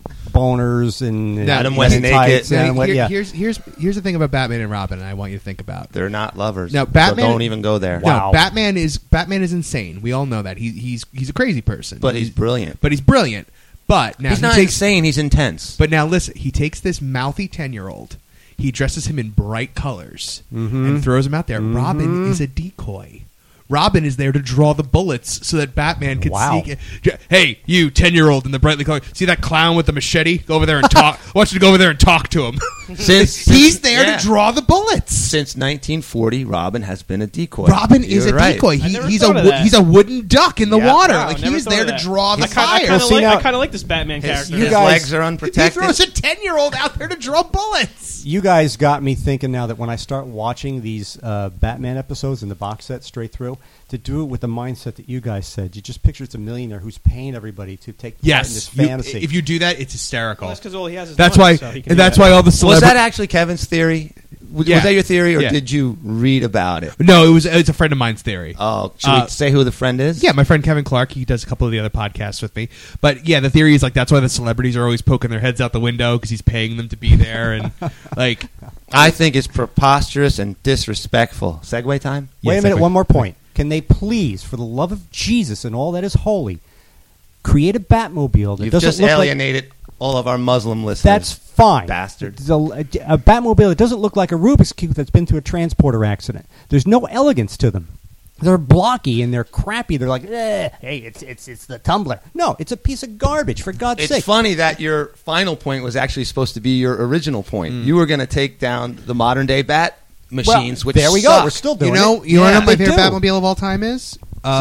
boners and Adam and West tights naked. and what- yeah. Here's the thing about Batman and Robin, and I want you to think about. They're not lovers. Now, so Batman- don't even go there. Wow. No, Batman is insane. We all know that. He's a crazy person. But he's brilliant. But he's brilliant. But now He's he not takes. insane. He's intense. But now listen, he takes this mouthy 10-year-old. He dresses him in bright colors and throws him out there. Robin is a decoy. Robin is there to draw the bullets so that Batman can Wow. sneak. Hey, you 10-year-old in the brightly colored. See that clown with the machete? Go over there and talk. I want you to go over there and talk to him. He's there yeah. to draw the bullets. Since 1940, Robin has been a decoy. Robin is You're a right. decoy. I never He's thought of that. he's a wooden duck in the Yeah. water. Wow, Like never he's thought there of to that. draw the I fire. Well, see, now- kind of like this Batman character. you His guys- legs are He unprotected. throws a 10-year-old out there to draw bullets. You guys got me thinking now that when I start watching these Batman episodes in the box set straight through, to do it with the mindset that you guys said, you just picture it's a millionaire who's paying everybody to take part in this Yes, fantasy. if you do that, it's hysterical. Well, that's because all he has is That's money, why. so he can And do that's that. why all the Well, Was that actually Kevin's theory? Was Yeah. that your theory, or Yeah. did you read about it? No, it's a friend of mine's theory. Oh, should we say who the friend is? Yeah, my friend Kevin Clark. He does a couple of the other podcasts with me. But yeah, the theory is like that's why the celebrities are always poking their heads out the window because he's paying them to be there, and like I think it's preposterous and disrespectful. Segue time? Wait Yeah, a minute, segue. one more point. Can they please, for the love of Jesus and all that is holy, create a Batmobile that You've doesn't just look like... alienated all of our Muslim listeners. That's fine. Bastard. It's a Batmobile that doesn't look like a Rubik's Cube that's been through a transporter accident. There's no elegance to them. They're blocky and they're crappy. They're like, hey, it's the tumbler. No, it's a piece of garbage, for God's It's sake. funny that your final point was actually supposed to be your original point. You were going to take down the modern day bat machines, which there we suck. go. We're still doing you know it. you want to know my They favorite do. Batmobile of all time is.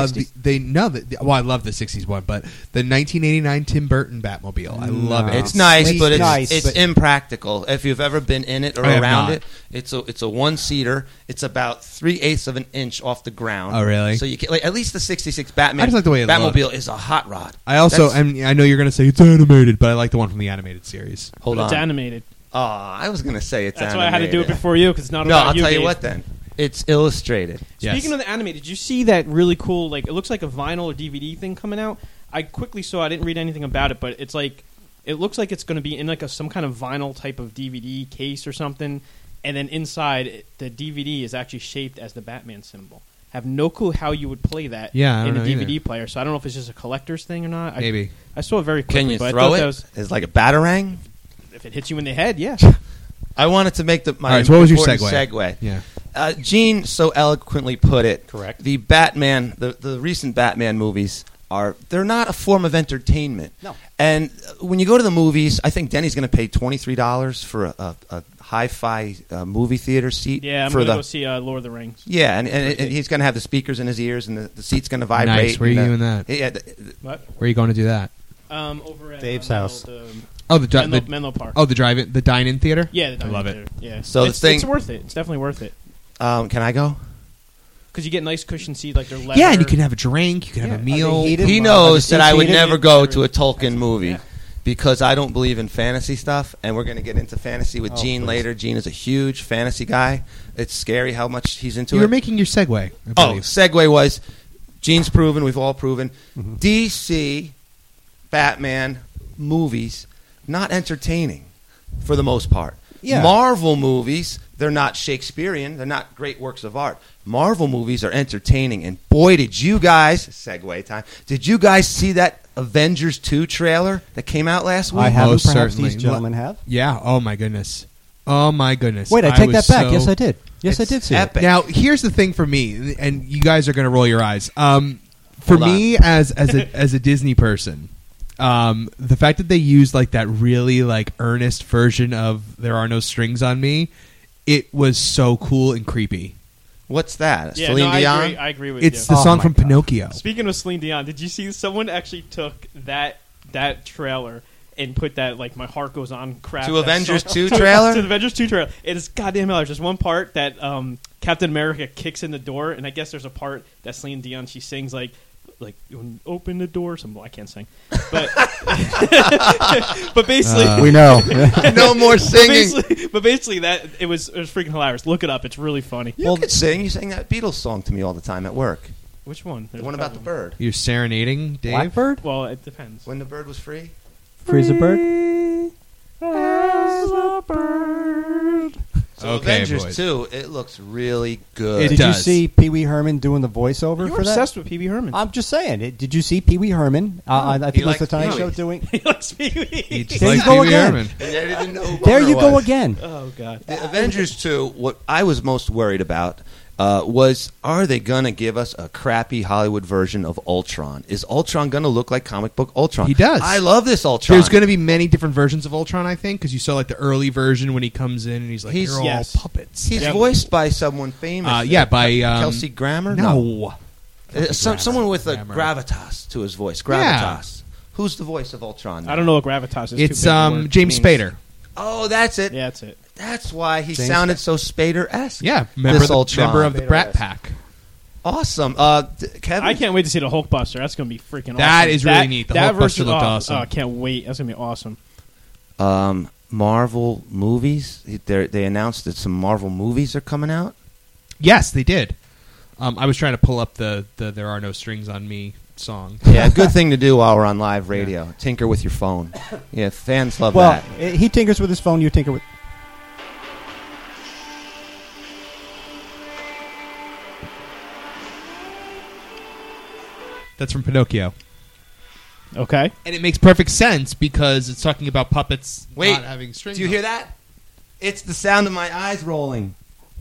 60s? Well, I love the '60s one, but the 1989 Tim Burton Batmobile. I love it. It's nice, It's but nice, it's but- impractical. If you've ever been in it or I have around not. it, it's a one-seater. It's about 3/8 of an inch off the ground. Oh, really? So you can, like, at least the '66 Batman I just like the way it Batmobile is a hot rod. I also, I know you're going to say it's animated, but I like the one from the animated series. Hold But on. it's animated. Oh, I was going to say it's That's animated. why I had to do it before you because it's not No, about I'll tell you Dave. what then. It's illustrated. Yes. Speaking of the animated, did you see that really cool? Like, it looks like a vinyl or DVD thing coming out. I quickly saw. I didn't read anything about it, but it's like it looks like it's going to be in like some kind of vinyl type of DVD case or something. And then inside, the DVD is actually shaped as the Batman symbol. Have no clue how you would play that Yeah, I in a don't know DVD either. player. So I don't know if it's just a collector's thing or not. Maybe. I saw it very quickly. Can you but I throw thought it that was, as like a batarang? if it hits you in the head? Yeah. I wanted to make my All right, so what was your important segue? Yeah. Gene so eloquently put it. Correct. The Batman, the recent Batman movies they're not a form of entertainment. No. And when you go to the movies, I think Denny's going to pay $23 for a hi-fi movie theater seat. Yeah, I'm for going to the go see Lord of the Rings. yeah, and he's going to have the speakers in his ears, and the seat's going to vibrate. Nice. Where are you and doing that? Yeah, What? Where are you going to do that? Over at Dave's Menlo- house. Oh, the Menlo Park. Oh, the drive-in, the dine-in theater. Yeah, the I love Diamond it. Theater. Yeah, So the it's, thing- it's worth it. It's definitely worth it can I go? because you get nice cushion seats, like they're leather. Yeah, and you can have a drink. You can have a Yeah. Are meal. they heated? He Are knows the that I would seats never heated? go to a Tolkien movie. Yeah. Because I don't believe in fantasy stuff, and we're going to get into fantasy with Oh, Gene please. later. Gene is a huge fantasy guy. It's scary how much he's into You it. were making your segue. I Oh, believe. segue was Gene's proven. We've all proven. Mm-hmm. DC, Batman movies, not entertaining for the most part. Yeah. Marvel movies, they're not Shakespearean. They're not great works of art. Marvel movies are entertaining, and boy, did you guys segue time? Did you guys see that Avengers 2 trailer that came out last week? I haven't. Most Perhaps certainly. these gentlemen have. Yeah. Oh my goodness. Oh my goodness. Wait, I take was that back. so- Yes, I did. Yes, I It's did see epic. it. Now, here's the thing for me, and you guys are going to roll your eyes. For Hold on. me, as a Disney person, the fact that they used like that really like earnest version of "There Are No Strings on Me," it was so cool and creepy. What's that? Yeah, Celine no, Dion? I agree with It's you. the Oh song my from God. Pinocchio. Speaking of Celine Dion, did you see someone actually took that trailer and put that like my heart goes on crap To that Avengers song- 2 to- trailer? to the Avengers 2 trailer. It is goddamn hilarious. There's one part that Captain America kicks in the door, and I guess there's a part that Celine Dion she sings like open the door. I can't sing, but but basically. We know. No more singing. But basically, that it was freaking hilarious. Look it up; it's really funny. You could sing. You sang that Beatles song to me all the time at work. Which one? The one about the bird. You're serenading, Dave. Blackbird? Well, it depends. When the bird was free? Freeze a bird? So Okay, Avengers boys. 2, it looks really good. It Did does. you see Pee Wee Herman doing the voiceover You're for that? obsessed with Pee Wee Herman. I'm just saying. Did you see Pee Wee Herman? I think He it was the likes Tonight Pee-wee. Show doing. He likes Pee Wee. He just There you likes go Pee Wee again. Herman. And I didn't know who There Bummer you go was. again. Oh God. The Avengers 2, what I was most worried about was, are they going to give us a crappy Hollywood version of Ultron? Is Ultron going to look like comic book Ultron? He does. I love this Ultron. There's going to be many different versions of Ultron, I think, because you saw like the early version when he comes in and he's like, He's- "You're all yes. puppets." He's Yeah. voiced by someone famous. Yeah, by Kelsey Grammer? No, Someone with a Grammer. gravitas to his voice. Gravitas. Who's the voice of Ultron? I don't know what gravitas is. it's Too big a word. James means- Spader. Oh, that's it. Yeah, that's it. That's why he James sounded so Spader-esque. Yeah, member This of Ultron. the Brat Spader-esque. Pack. Awesome. Kevin? I can't wait to see the Hulkbuster. That's going to be freaking awesome. That is really neat. The Hulkbuster version- looked oh, awesome. Oh, I can't wait. That's going to be awesome. Marvel movies? They announced that some Marvel movies are coming out. Yes, they did. I was trying to pull up the "There Are No Strings on Me" song. Yeah, good thing to do while we're on live radio. Yeah. Tinker with your phone. Yeah, fans love that. Well, he tinkers with his phone. You tinker with. That's from Pinocchio. Okay. And it makes perfect sense because it's talking about puppets not having strings. Do you hear that? It's the sound of my eyes rolling.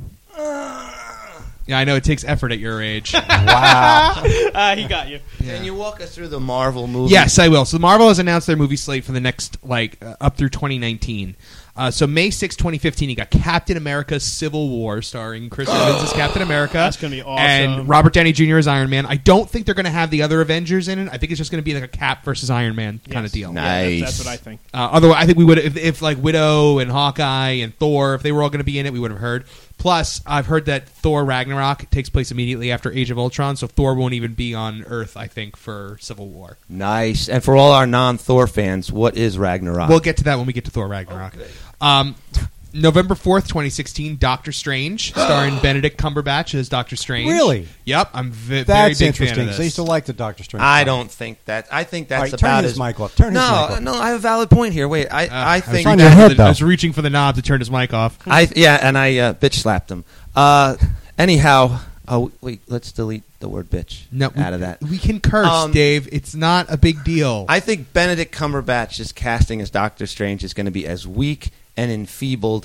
Yeah, I know it takes effort at your age. Wow. He got you. Yeah. Can you walk us through the Marvel movie? Yes, I will. So Marvel has announced their movie slate for the next, up through 2019. So May 6, 2015, you got Captain America Civil War, starring Chris Evans as Captain America. That's going to be awesome. And Robert Downey Jr. as Iron Man. I don't think they're going to have the other Avengers in it. I think it's just going to be like a Cap versus Iron Man kind of deal. Nice. Yeah, that's what I think. Otherwise, I think we would if like Widow and Hawkeye and Thor, if they were all going to be in it, we would have heard. Plus, I've heard that Thor Ragnarok takes place immediately after Age of Ultron, so Thor won't even be on Earth, I think, for Civil War. Nice. And for all our non-Thor fans, what is Ragnarok? We'll get to that when we get to Thor Ragnarok. Okay. November 4th, 2016, Doctor Strange, starring Benedict Cumberbatch as Doctor Strange. Really? Yep, I'm very That's big interesting. fan of Because this. I used to like the Doctor Strange. I song. don't think that. I think that's All right, about turn his as mic off. Turn his mic off. No, I have a valid point here. Wait, I think on I your head, though. was reaching for the knob to turn his mic off. I bitch slapped him. Anyhow, wait, let's delete the word bitch out of that. We can curse, Dave. It's not a big deal. I think Benedict Cumberbatch's casting as Doctor Strange is going to be as weak and enfeebled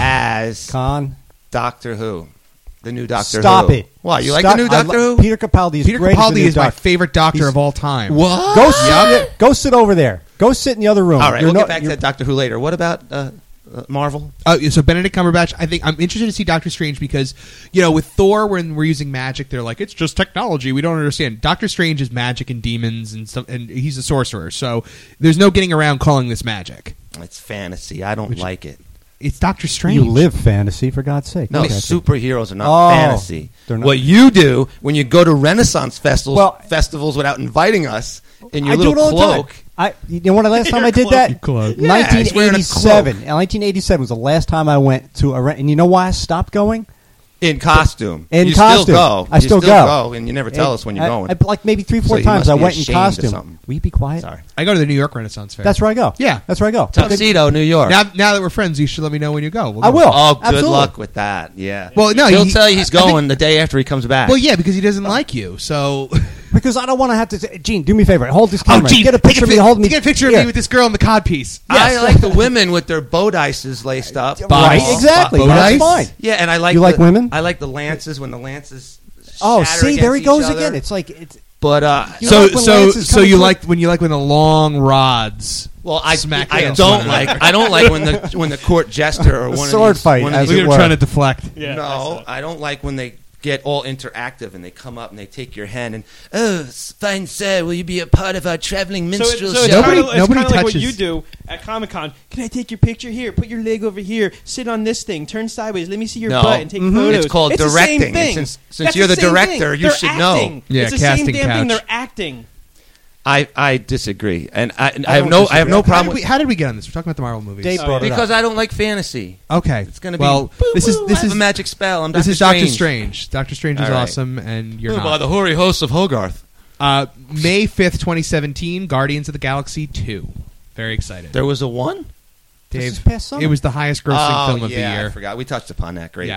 as Con. Doctor Who. The new Doctor Who. Stop it. Why? You like Stop- the new Doctor Who? Peter Capaldi is Peter great. as the Capaldi new is my Doctor. favorite doctor He's- of all time. What? Go sit over there. Go sit in the other room. All right, You're we'll no- get back to you're- that Doctor Who later. What about Marvel? So Benedict Cumberbatch, I think I'm interested to see Doctor Strange because, with Thor, when we're using magic, they're like, it's just technology. We don't understand. Doctor Strange is magic and demons and stuff, and he's a sorcerer. So there's no getting around calling this magic. It's fantasy. I don't like it. It's Doctor Strange. You live fantasy, for God's sake. No, Okay. superheroes are not Oh, fantasy. they're not. What you do when you go to Renaissance festivals without inviting us in your I do little it all the cloak. time. You know when the last time I did Your that? cloak. Yeah, he's wearing a 1987. cloak. 1987 was the last time I went to a. And you know why I stopped going? In costume. In you costume. still go. I still you go. and you never tell us when you're going. Like maybe 3-4 So you times must I be went in ashamed of costume. something. Will you be quiet? Sorry. I go to the New York Renaissance Fair. That's where I go. Yeah. That's where I go. Tuxedo, New York. Now that we're friends, you should let me know when you go. We'll I go. will. Oh, good Absolutely. luck with that. Yeah. Well, no, he'll tell you he's I think- going the day after he comes back. Well, yeah, because he doesn't like you. So, Because I don't want to have to say, Gene, do me a favor. Hold this camera. Gene, Get a picture of me. Hold me. Get a picture of Here. me with this girl in the codpiece. I like the women with their bow dices laced up. Right, Bow- exactly. bow That's dice? fine. Yeah, and I like You like women? I like the lances when the lances. Oh, shatter see, there he against goes each other. again. It's like it's. But You So, like when so, Lance is so coming you toward- like when the long rods. well, I Smack I against don't one like another. I don't like when the court jester or A one sword of these, fight, one of as these- it Look at him were. trying to deflect. Yeah, No, I don't like when they get all interactive and they come up and they take your hand and fine sir, will you be a part of our traveling minstrel So it's show? Nobody- kind nobody of like what touches- you do at Comic-Con. Can I take your picture here? Put your leg over here. Sit on this thing. Turn sideways. Let me see your No. butt and take photos. It's called the same directing. thing. And since That's you're the same director, thing. you They're should know. acting. Yeah, it's the same casting damn couch. thing. They're acting. I disagree, and I have don't no disagree. problem with How did we get on this? We're talking about the Marvel movies. Dave brought it up. because I don't like fantasy. Okay, It's going to be well. This is I this have is a magic spell. I'm this Doctor is Doctor Strange. Strange. Doctor Strange is All right. awesome, and you're By not. the hoary hosts of Hogarth. May 5th, 2017, Guardians of the Galaxy 2. Very excited. There was a one. This Dave, is past summer. it was the highest grossing film of yeah, the year. I forgot. We touched upon that. Great. Yeah.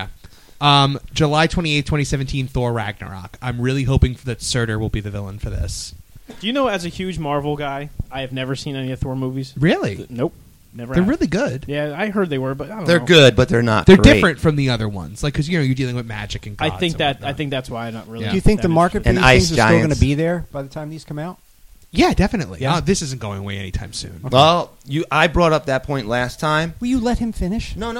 July 28th, 2017, Thor Ragnarok. I'm really hoping that Surtur will be the villain for this. Do you know, as a huge Marvel guy, I have never seen any of Thor movies. Really? Nope, never. They're have. really good. Yeah, I heard they were, but I don't They're know. good, but they're not. They're great. different from the other ones. Like, because, you're dealing with magic and gods I think and that whatnot. I think that's why I'm not really. Yeah. Do you think that the market for And these ice things is still giants. going to be there by the time these come out? Yeah, definitely. Yeah. This isn't going away anytime soon. Well, I brought up that point last time. Will you let him finish? No.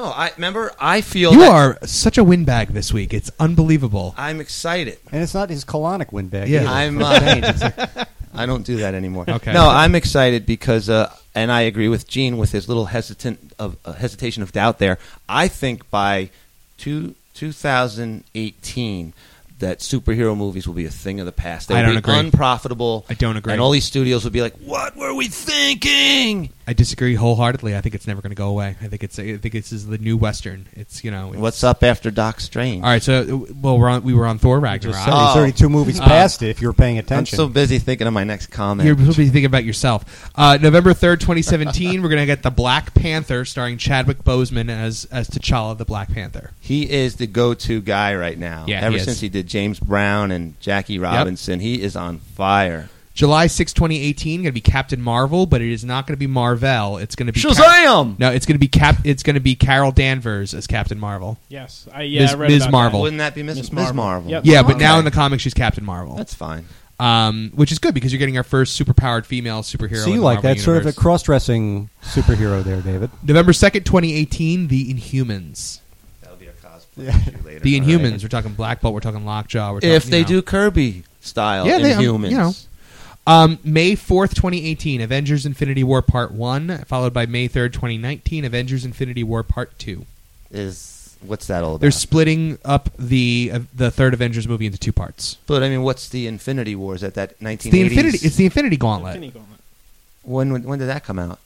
I feel You that are such a windbag this week. It's unbelievable. I'm excited. And it's not his colonic windbag. Yeah. either. I'm. I don't do that anymore. Okay. No, I'm excited because, and I agree with Gene with his little hesitation of doubt there. I think by 2018, that superhero movies will be a thing of the past. They I will don't be agree. unprofitable. I don't agree. And all these studios will be like, "What were we thinking?" I disagree wholeheartedly. I think it's never going to go away. I think this is the new Western. It's What's up after Doc Strange? All right, so we were on Thor Just Ragnarok. said he's already 2 movies past it. If you were paying I'm attention, so busy thinking of my next comment. You're supposed to be thinking about yourself. November 3rd, 2017, we're going to get the Black Panther starring Chadwick Boseman as T'Challa the Black Panther. He is the go-to guy right now. Yeah, Ever he is. since he did James Brown and Jackie Robinson, he is on fire. July 6, 2018, going to be Captain Marvel, but it is not going to be Marvel. It's going to be Shazam! No, it's going to be Carol Danvers as Captain Marvel. Yes, I Ms. read Ms. about Marvel. Wouldn't that be Ms. Marvel? Yep. Yeah, but now Okay. in the comics she's Captain Marvel. That's fine. Which is good because you're getting our first superpowered female superhero. so in you the like Marvel that sort of a universe. cross-dressing superhero there, David? November 2nd, 2018, The Inhumans. That'll be a cosplay issue later. The all Inhumans. right. We're talking Black Bolt. We're talking Lockjaw. We're talking, If they you know. do Kirby style Yeah, they- Inhumans. you know. May 4th, 2018, Avengers Infinity War Part 1, followed by May 3rd, 2019, Avengers Infinity War Part 2. What's that all about? They're splitting up the third Avengers movie into 2 parts. But I mean, what's the Infinity War? Is that 1980s? It's the Infinity Gauntlet. Infinity Gauntlet. When did that come out?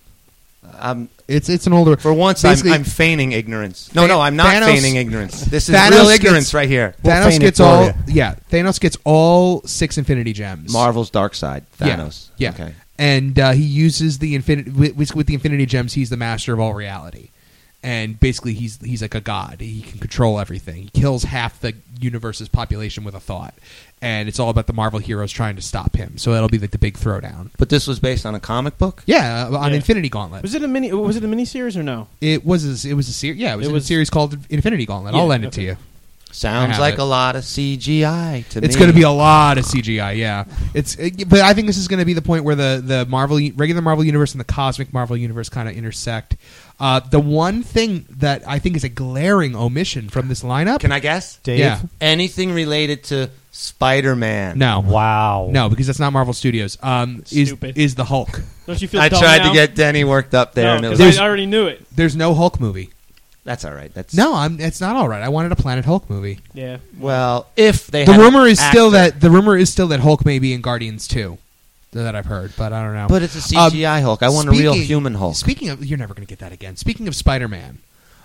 It's an older. For once, Basically- I'm feigning ignorance. No, I'm not Thanos- feigning ignorance. This is Thanos real gets- ignorance right here. We'll Thanos feign it gets for all. you. Yeah, Thanos gets all 6 Infinity Gems. Marvel's Dark Side. Thanos. Yeah. Okay. And he uses the Infinity with the Infinity Gems. He's the master of all reality, and basically he's like a god. He can control everything. He kills half the universe's population with a thought, and it's all about the Marvel heroes trying to stop him. So that'll be like the big throwdown. But this was based on a comic book? Yeah, on Yeah. Infinity Gauntlet. Was it a mini series or no? It was a series. Yeah, it was a series called Infinity Gauntlet. I'll Yeah, lend it to okay. you. I Sounds have like it. a lot of CGI to me. It's going to be a lot of CGI, yeah. But I think this is going to be the point where the regular Marvel universe and the cosmic Marvel universe kind of intersect. The one thing that I think is a glaring omission from this lineup. Can I guess? Dave? Yeah. Anything related to Spider-Man? No, Wow. no, because that's not Marvel Studios. Stupid. Is the Hulk? Don't you feel I dumb tried now? to get Denny worked up there. No, and it was, because I already knew it. There's no Hulk movie. that's all right. That's No, it's not all right. I wanted a Planet Hulk movie. Yeah. Well, if they The had rumor an is still actor- that Hulk may be in Guardians 2. That I've heard, but I don't know. But it's a CGI Hulk. I want a real human Hulk. Speaking of, you're never going to get that again. Speaking of Spider-Man,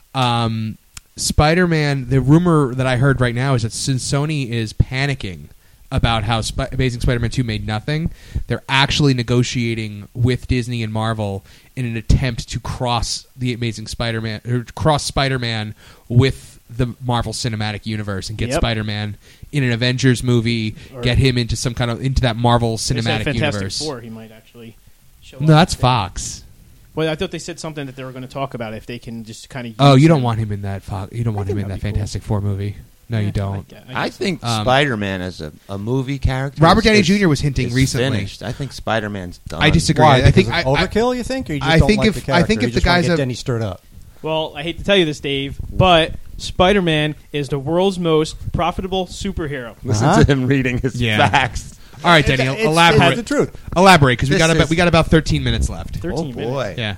Spider-Man. The rumor that I heard right now is that since Sony is panicking about how Amazing Spider-Man 2 made nothing, they're actually negotiating with Disney and Marvel in an attempt to cross the Amazing Spider-Man or cross Spider-Man with the Marvel Cinematic Universe and get Yep. Spider-Man in an Avengers movie, Or- get him into into that Marvel They said Cinematic Fantastic Universe. Four, he might actually show No, up. that's Fox. Well, I thought they said something that they were going to talk about if they can just kind of. Oh, you don't want him in that. You don't want him think in that that'd be cool. Fantastic Four movie. No, you don't. I think Um, Spider-Man as a movie character. Robert is- Downey is- Jr. was hinting is recently. Finished. I think Spider-Man's done. I disagree. Why? I think Because of overkill. You think? Or you just I don't think like if- the I character? think You if the just wanna guys get have- Denny stirred up. Well, I hate to tell you this, Dave, but Spider-Man is the world's most profitable superhero. Listen Uh-huh. to him reading his Yeah. facts. All right, Danny, It's elaborate. the truth. Elaborate, because we This got is- about 13 minutes left. 13 Oh minutes. boy. Yeah.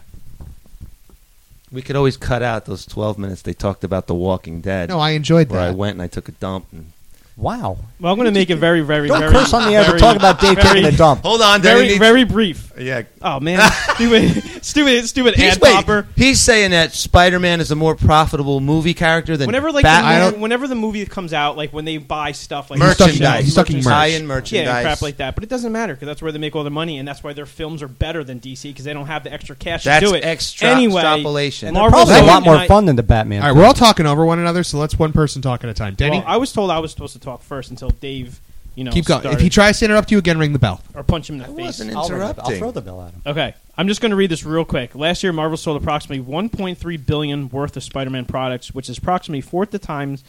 We could always cut out those 12 minutes they talked about The Walking Dead. No, I enjoyed where I that. went and I took a dump. And Wow. Well, I'm going to make it very, very, Don't very. curse on the air to very- talk about Dave very- taking a dump. hold on, Very, very brief. Yeah. Oh man, stupid ad Wait, popper. he's saying that Spider-Man is a more profitable movie character than Whenever like Batman. whenever the movie comes out, like when they buy stuff like Merchandise. He's talking merch. High-end merchandise. yeah, and crap like that. But it doesn't matter because that's where they make all their money, and that's why their films are better than DC because they don't have the extra cash That's to do it. Anyway, extrapolation. And they're Marvel's probably a lot own- more and I- fun than the Batman. All right, we're all talking over one another, so let's one person talk at a time. Danny, Well, I was told I was supposed to talk first until Dave, keep going. started, If he tries to interrupt you again, ring the bell. or punch him in the I face. wasn't I'll interrupting. throw the bill at him. Okay, I'm just going to read this real quick. Last year, Marvel sold approximately $1.3 billion worth of Spider-Man products, which is approximately four times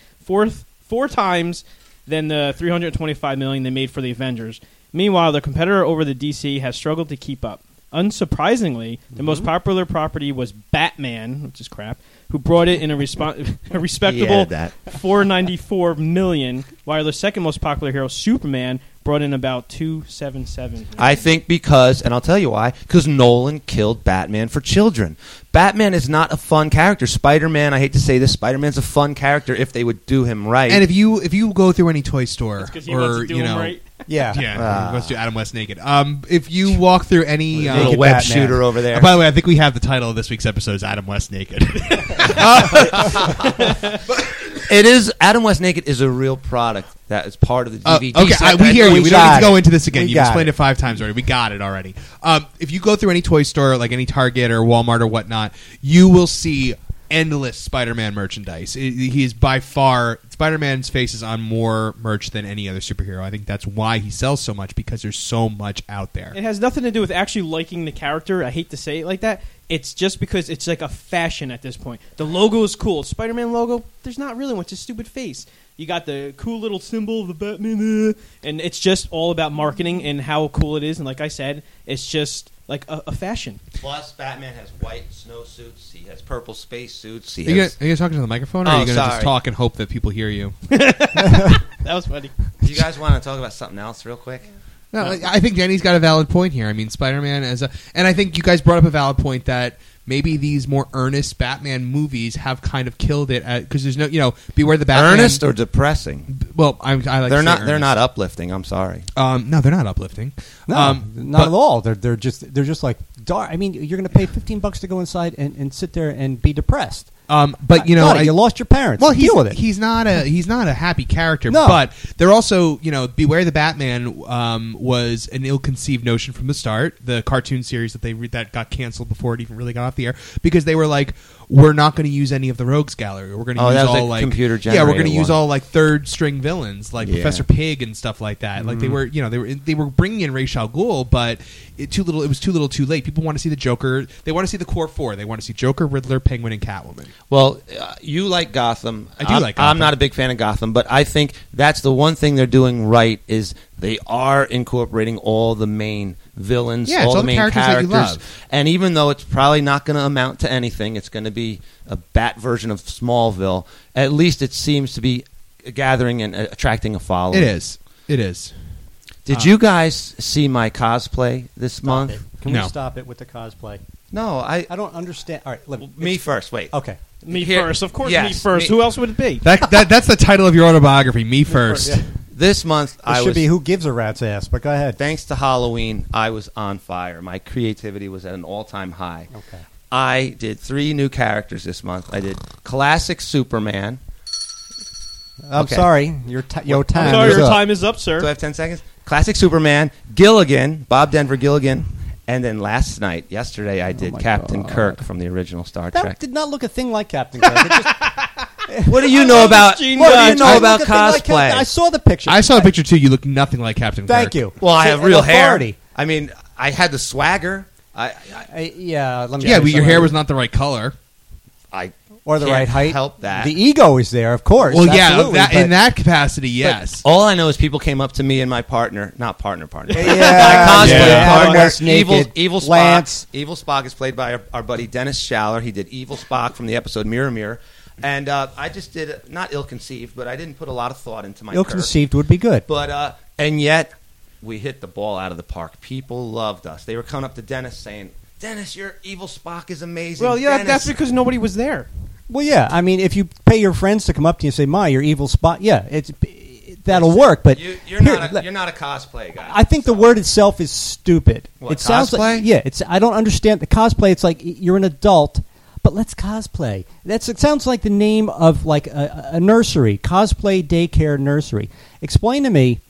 than the $325 million they made for the Avengers. Meanwhile, the competitor over the DC has struggled to keep up. Unsurprisingly, the most popular property was Batman, which is crap, who brought it in a respectable that. $494 million, while the second most popular hero, Superman, brought brought in about $277. I think because, and I'll tell you why, because Nolan killed Batman for children. Batman is not a fun character. Spider-Man, I hate to say this, Spider-Man's a fun character if they would do him right. And if you go through any toy store, It's 'cause he wants to do him right. Yeah. let's do Adam West naked. If you walk through any little web Batman. shooter over there. by the way, I think we have the title of this week's episode is Adam West naked. It is, Adam West Naked is a real product that is part of the DVD okay, set. we hear you. We don't need to go into this again. We You've got explained it. it 5 times already. We got it already. If you go through any toy store, like any Target or Walmart or whatnot, you will see endless Spider-Man merchandise. He is by far, Spider-Man's face is on more merch than any other superhero. I think that's why he sells so much, because there's so much out there. It has nothing to do with actually liking the character. I hate to say it like that. It's just because it's like a fashion at this point. The logo is cool. Spider-Man logo, there's not really one. It's a stupid face. You got the cool little symbol of the Batman, and it's just all about marketing and how cool it is. And like I said, it's just like a fashion. Plus, Batman has white snowsuits. He has purple space suits. Are you guys talking to the microphone, or are you going to just talk and hope that people hear you? That was funny. Do you guys want to talk about something else real quick? No, I think Danny's got a valid point here. I mean, Spider-Man and I think you guys brought up a valid point that maybe these more earnest Batman movies have kind of killed it because there's no, Beware the Batman. Earnest or depressing? Well, I like They're to say not. They're earnest. not uplifting. I'm sorry. No, they're not uplifting. No, but- not at all. They're just like dark. I mean, you're going to pay $15 to go inside and sit there and be depressed. But you know, Got it. You lost your parents. well, deal with it. He's not a happy character. No. But they're also, Beware the Batman was an ill-conceived notion from the start. The cartoon series that got canceled before it even really got off the air, because they were like, we're not going to use any of the rogues gallery. We're going to use that was all a like computer-generated Yeah, we're going to use one. all like third string villains like Yeah. Professor Pig and stuff like that. Like they were bringing in Ra's al Ghul, but it was too little, too late. People want to see the Joker. They want to see the core 4. They want to see Joker, Riddler, Penguin, and Catwoman. Well, you like Gotham. I do like Gotham. I'm not a big fan of Gotham, but I think that's the one thing they're doing right is they are incorporating all the main villains, Yeah, it's all all the the main characters that you characters. love. And even though it's probably not going to amount to anything, it's going to be a Bat version of Smallville. At least it seems to be gathering and attracting a following. It is. It is. Did you guys see my cosplay this Stop month? it. Can No. we stop it with the cosplay? No, I don't understand. All right, me first. Wait. Okay. Me Here- first. Of course, yes, me first. me- Who else would it be? That's the title of your autobiography. Me first. Yeah. This month It I should was. be Who Gives a Rat's Ass, but go ahead. Thanks to Halloween, I was on fire. My creativity was at an all-time high. Okay. I did 3 new characters this month. I did classic Superman. I'm Okay. sorry. Your time Sorry, is your up. time is up, sir. Do I have 10 seconds? Classic Superman, Gilligan, Bob Denver Gilligan, and then yesterday, I did my Captain God. Kirk from the original Star That Trek. did not look a thing like Captain Kirk. It just, What do you know about? Gene What do you Dutch. know I about look a thing like Captain- cosplay? I saw the picture. I saw a picture too. You look nothing like Captain Kirk. Thank you. Well, I See, have an real hair. authority. I mean, I had the swagger. Yeah, let me. Yeah, tell but you your hair something. was not the right color. I or the can't right height. help that. The ego is there, of course. Well, yeah, absolutely, that, but- in that capacity, yes. All I know is people came up to me and my partner, not partner. Yeah, my cosplay yeah. partner, Almost naked. Evil Spock. Lance. Evil Spock is played by our buddy Dennis Schaller. He did Evil Spock from the episode Mirror Mirror. And I just did, not ill-conceived, but I didn't put a lot of thought into my Kirk. Ill-conceived would be good. But, and yet, we hit the ball out of the park. People loved us. They were coming up to Dennis saying, Dennis, your Evil Spock is amazing. Well, yeah, Dennis. that's because nobody was there. Well, yeah. I mean, if you pay your friends to come up to you and say, "My, your evil spot," yeah, that'll work. But You're here, not let- a cosplay guy. I think the word itself is stupid. What, it sounds cosplay? like It's I don't understand the cosplay. It's like you're an adult, but let's cosplay. It sounds like the name of like a nursery, cosplay daycare nursery. Explain to me.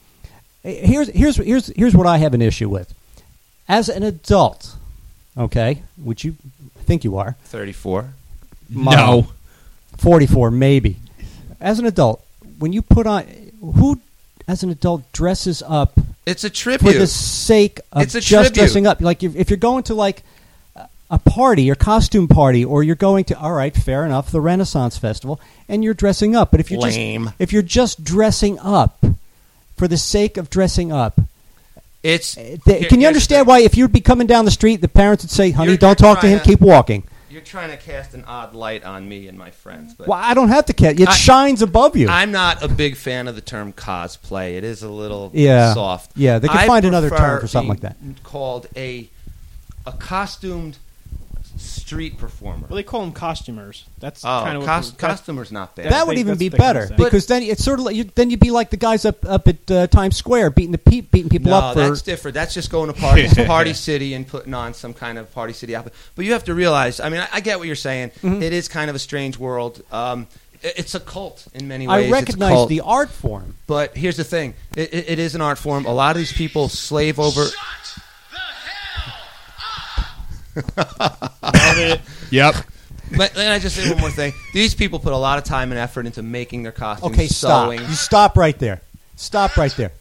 Here's what I have an issue with. As an adult, okay, which you I think you are. 34. No. 44 maybe. As an adult, when you put on who as an adult dresses up It's a for tribute. the sake of It's a just tribute. dressing up, like if you're going to like a party or costume party, or you're going to, all right, fair enough, the Renaissance Festival, and you're dressing up. But if you're Lame. if you're just dressing up for the sake of dressing up, It's can you understand why if you'd be coming down the street, the parents would say, "Honey, You're don't talk to trying him, to- keep walking." you're trying to cast an odd light on me and my friends. But Well, I don't have to catch. It shines above you. I'm not a big fan of the term cosplay. It is a little Yeah. soft. Yeah, they could I find another prefer term for something like that. being Called a costumed street performer. Well, they call them costumers. That's Oh, kind of costumer's not bad. That would even that's be what they better say. because then it's sort of like then you'd be like the guys up at Times Square beating people No, up for. that's different. That's just going to Party City and putting on some kind of Party City outfit. But you have to realize, I mean, I get what you're saying. Mm-hmm. It is kind of a strange world. It's a cult in many ways. I It's a recognize cult. the art form. But here's the thing. It is an art form. A lot of these people slave over... Yep. But and I just say one more thing. These people put a lot of time and effort into making their costumes, Okay, stop. sewing. You stop right there. Stop right there.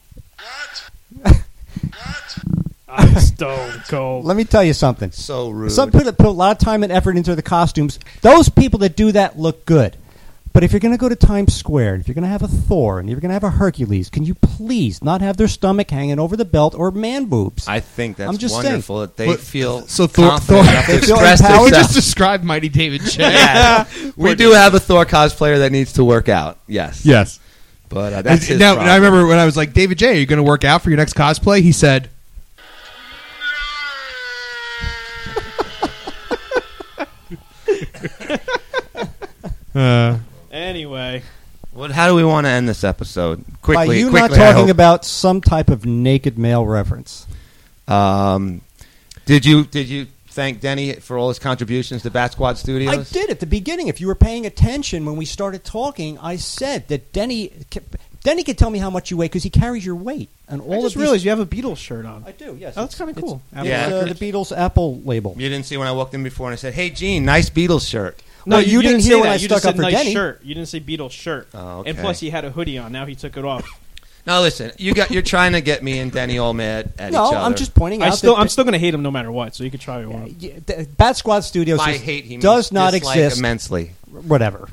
I'm stone cold. Let me tell you something. So rude. Some people that put a lot of time and effort into the costumes, those people that do that look good. But if you're going to go to Times Square, if you're going to have a Thor, and you're going to have a Hercules, can you please not have their stomach hanging over the belt or man boobs? I think that's I'm just wonderful that they But- feel so Thor- confident Thor- enough to They feel express empowered? We themselves. just described Mighty David Che. Yeah. We do have a Thor cosplayer that needs to work out. Yes. Yes. But that's his Now, problem. I remember when I was like, David J, are you going to work out for your next cosplay? He said, Anyway, How do we want to end this episode? Quickly. By you quickly, not I talking hope. about some type of naked male reference. Did you thank Denny for all his contributions to Bat Squad Studios? I did at the beginning. If you were paying attention when we started talking, I said that Denny could tell me how much you weigh because he carries your weight. And all I just of these- realized you have a Beatles shirt on. I do, yes. Oh, that's kinda cool. It's, Yeah. the Beatles Apple label. You didn't see when I walked in before and I said, "Hey, Gene, nice Beatles shirt." No, you didn't say hear when that. I You stuck just up said for nice Denny. shirt. You didn't say Beatles shirt. Oh, okay. And plus, he had a hoodie on. Now he took it off. Now listen, you're trying to get me and Denny all mad at No, each other. I'm just pointing out I'm still going to hate him no matter what. So you could try it. the Bat Squad Studios I just hate him. does not dislike exist. immensely. Whatever.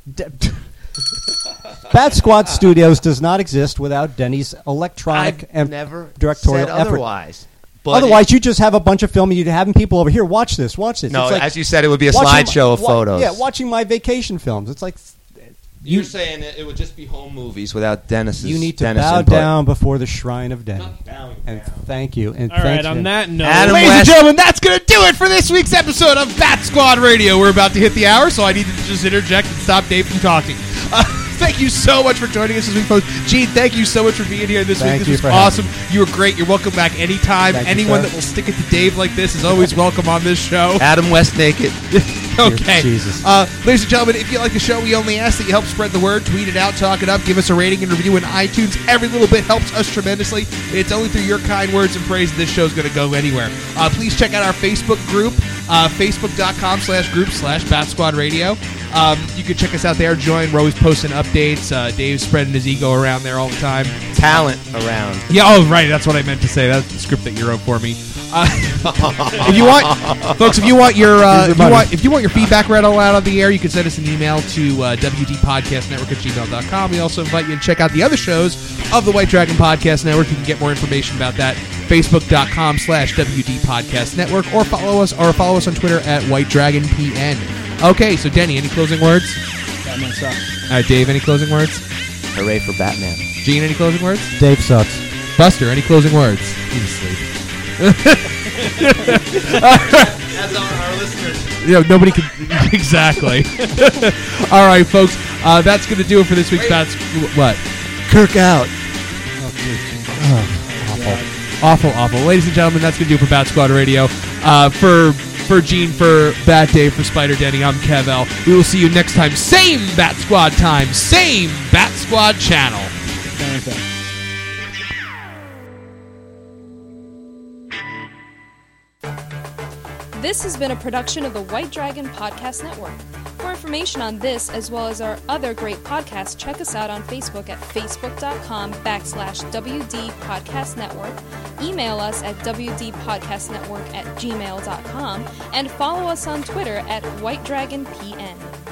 Bat Squad Studios does not exist without Denny's electronic I've and never directorial said effort. otherwise. But Otherwise, you just have a bunch of film and you'd having people over here watch this. no, It's like as you said, it would be a watching slideshow of photos. Yeah, watching my vacation films. It's like You're saying that it would just be home movies without Dennis's. you need to Dennis bow input. down before the shrine of Denny. Not bowing And down. thank you. And All right. thanks, On Vin. that note, Adam ladies and West. gentlemen, that's going to do it for this week's episode of Bat Squad Radio. We're about to hit the hour, so I needed to just interject and stop Dave from talking. Thank you so much for joining us this week, folks. Gene, thank you so much for being here this Thank week. you This for was having awesome. You were great. You're welcome back anytime. Thank you, Anyone sir. that will stick it to Dave like this is always welcome on this show. Adam West naked. Okay. Jesus. Ladies and gentlemen, if you like the show, we only ask that you help spread the word, tweet it out, talk it up, give us a rating and review in iTunes. Every little bit helps us tremendously. And it's only through your kind words and praise that this show's going to go anywhere. Please check out our Facebook group, facebook.com/group/Bat Squad Radio. You can check us out there. Join. We're always posting updates. Dave's spreading his ego around there all the time. Talent around. Yeah, oh, right. That's what I meant to say. That's the script that you wrote for me. If you want, folks, if you want your feedback read aloud on the air, you can send us an email to wdpodcastnetwork@gmail.com. We also invite you to check out the other shows of the White Dragon Podcast Network. You can get more information about that. Facebook.com/WD Podcast Network, or follow us on Twitter at White Dragon PN. Okay, so Denny, any closing words? Batman sucks. All right, Dave, any closing words? Hooray for Batman. Gene, any closing words? Dave sucks. Buster, any closing words? He's asleep. As are our listeners. You know, nobody can exactly. All right, folks, that's going to do it for this week's Bats. What? Kirk out. Awful. Ladies and gentlemen, that's going to do it for Bat Squad Radio. For Gene, for Bat Dave, for Spider Denny, I'm Kev L. We will see you next time. Same Bat Squad time, same Bat Squad channel. This has been a production of the White Dragon Podcast Network. For information on this, as well as our other great podcasts, check us out on Facebook at facebook.com/WD Podcast Network. Email us at WDPodcastNetwork@gmail.com and follow us on Twitter at White Dragon PN.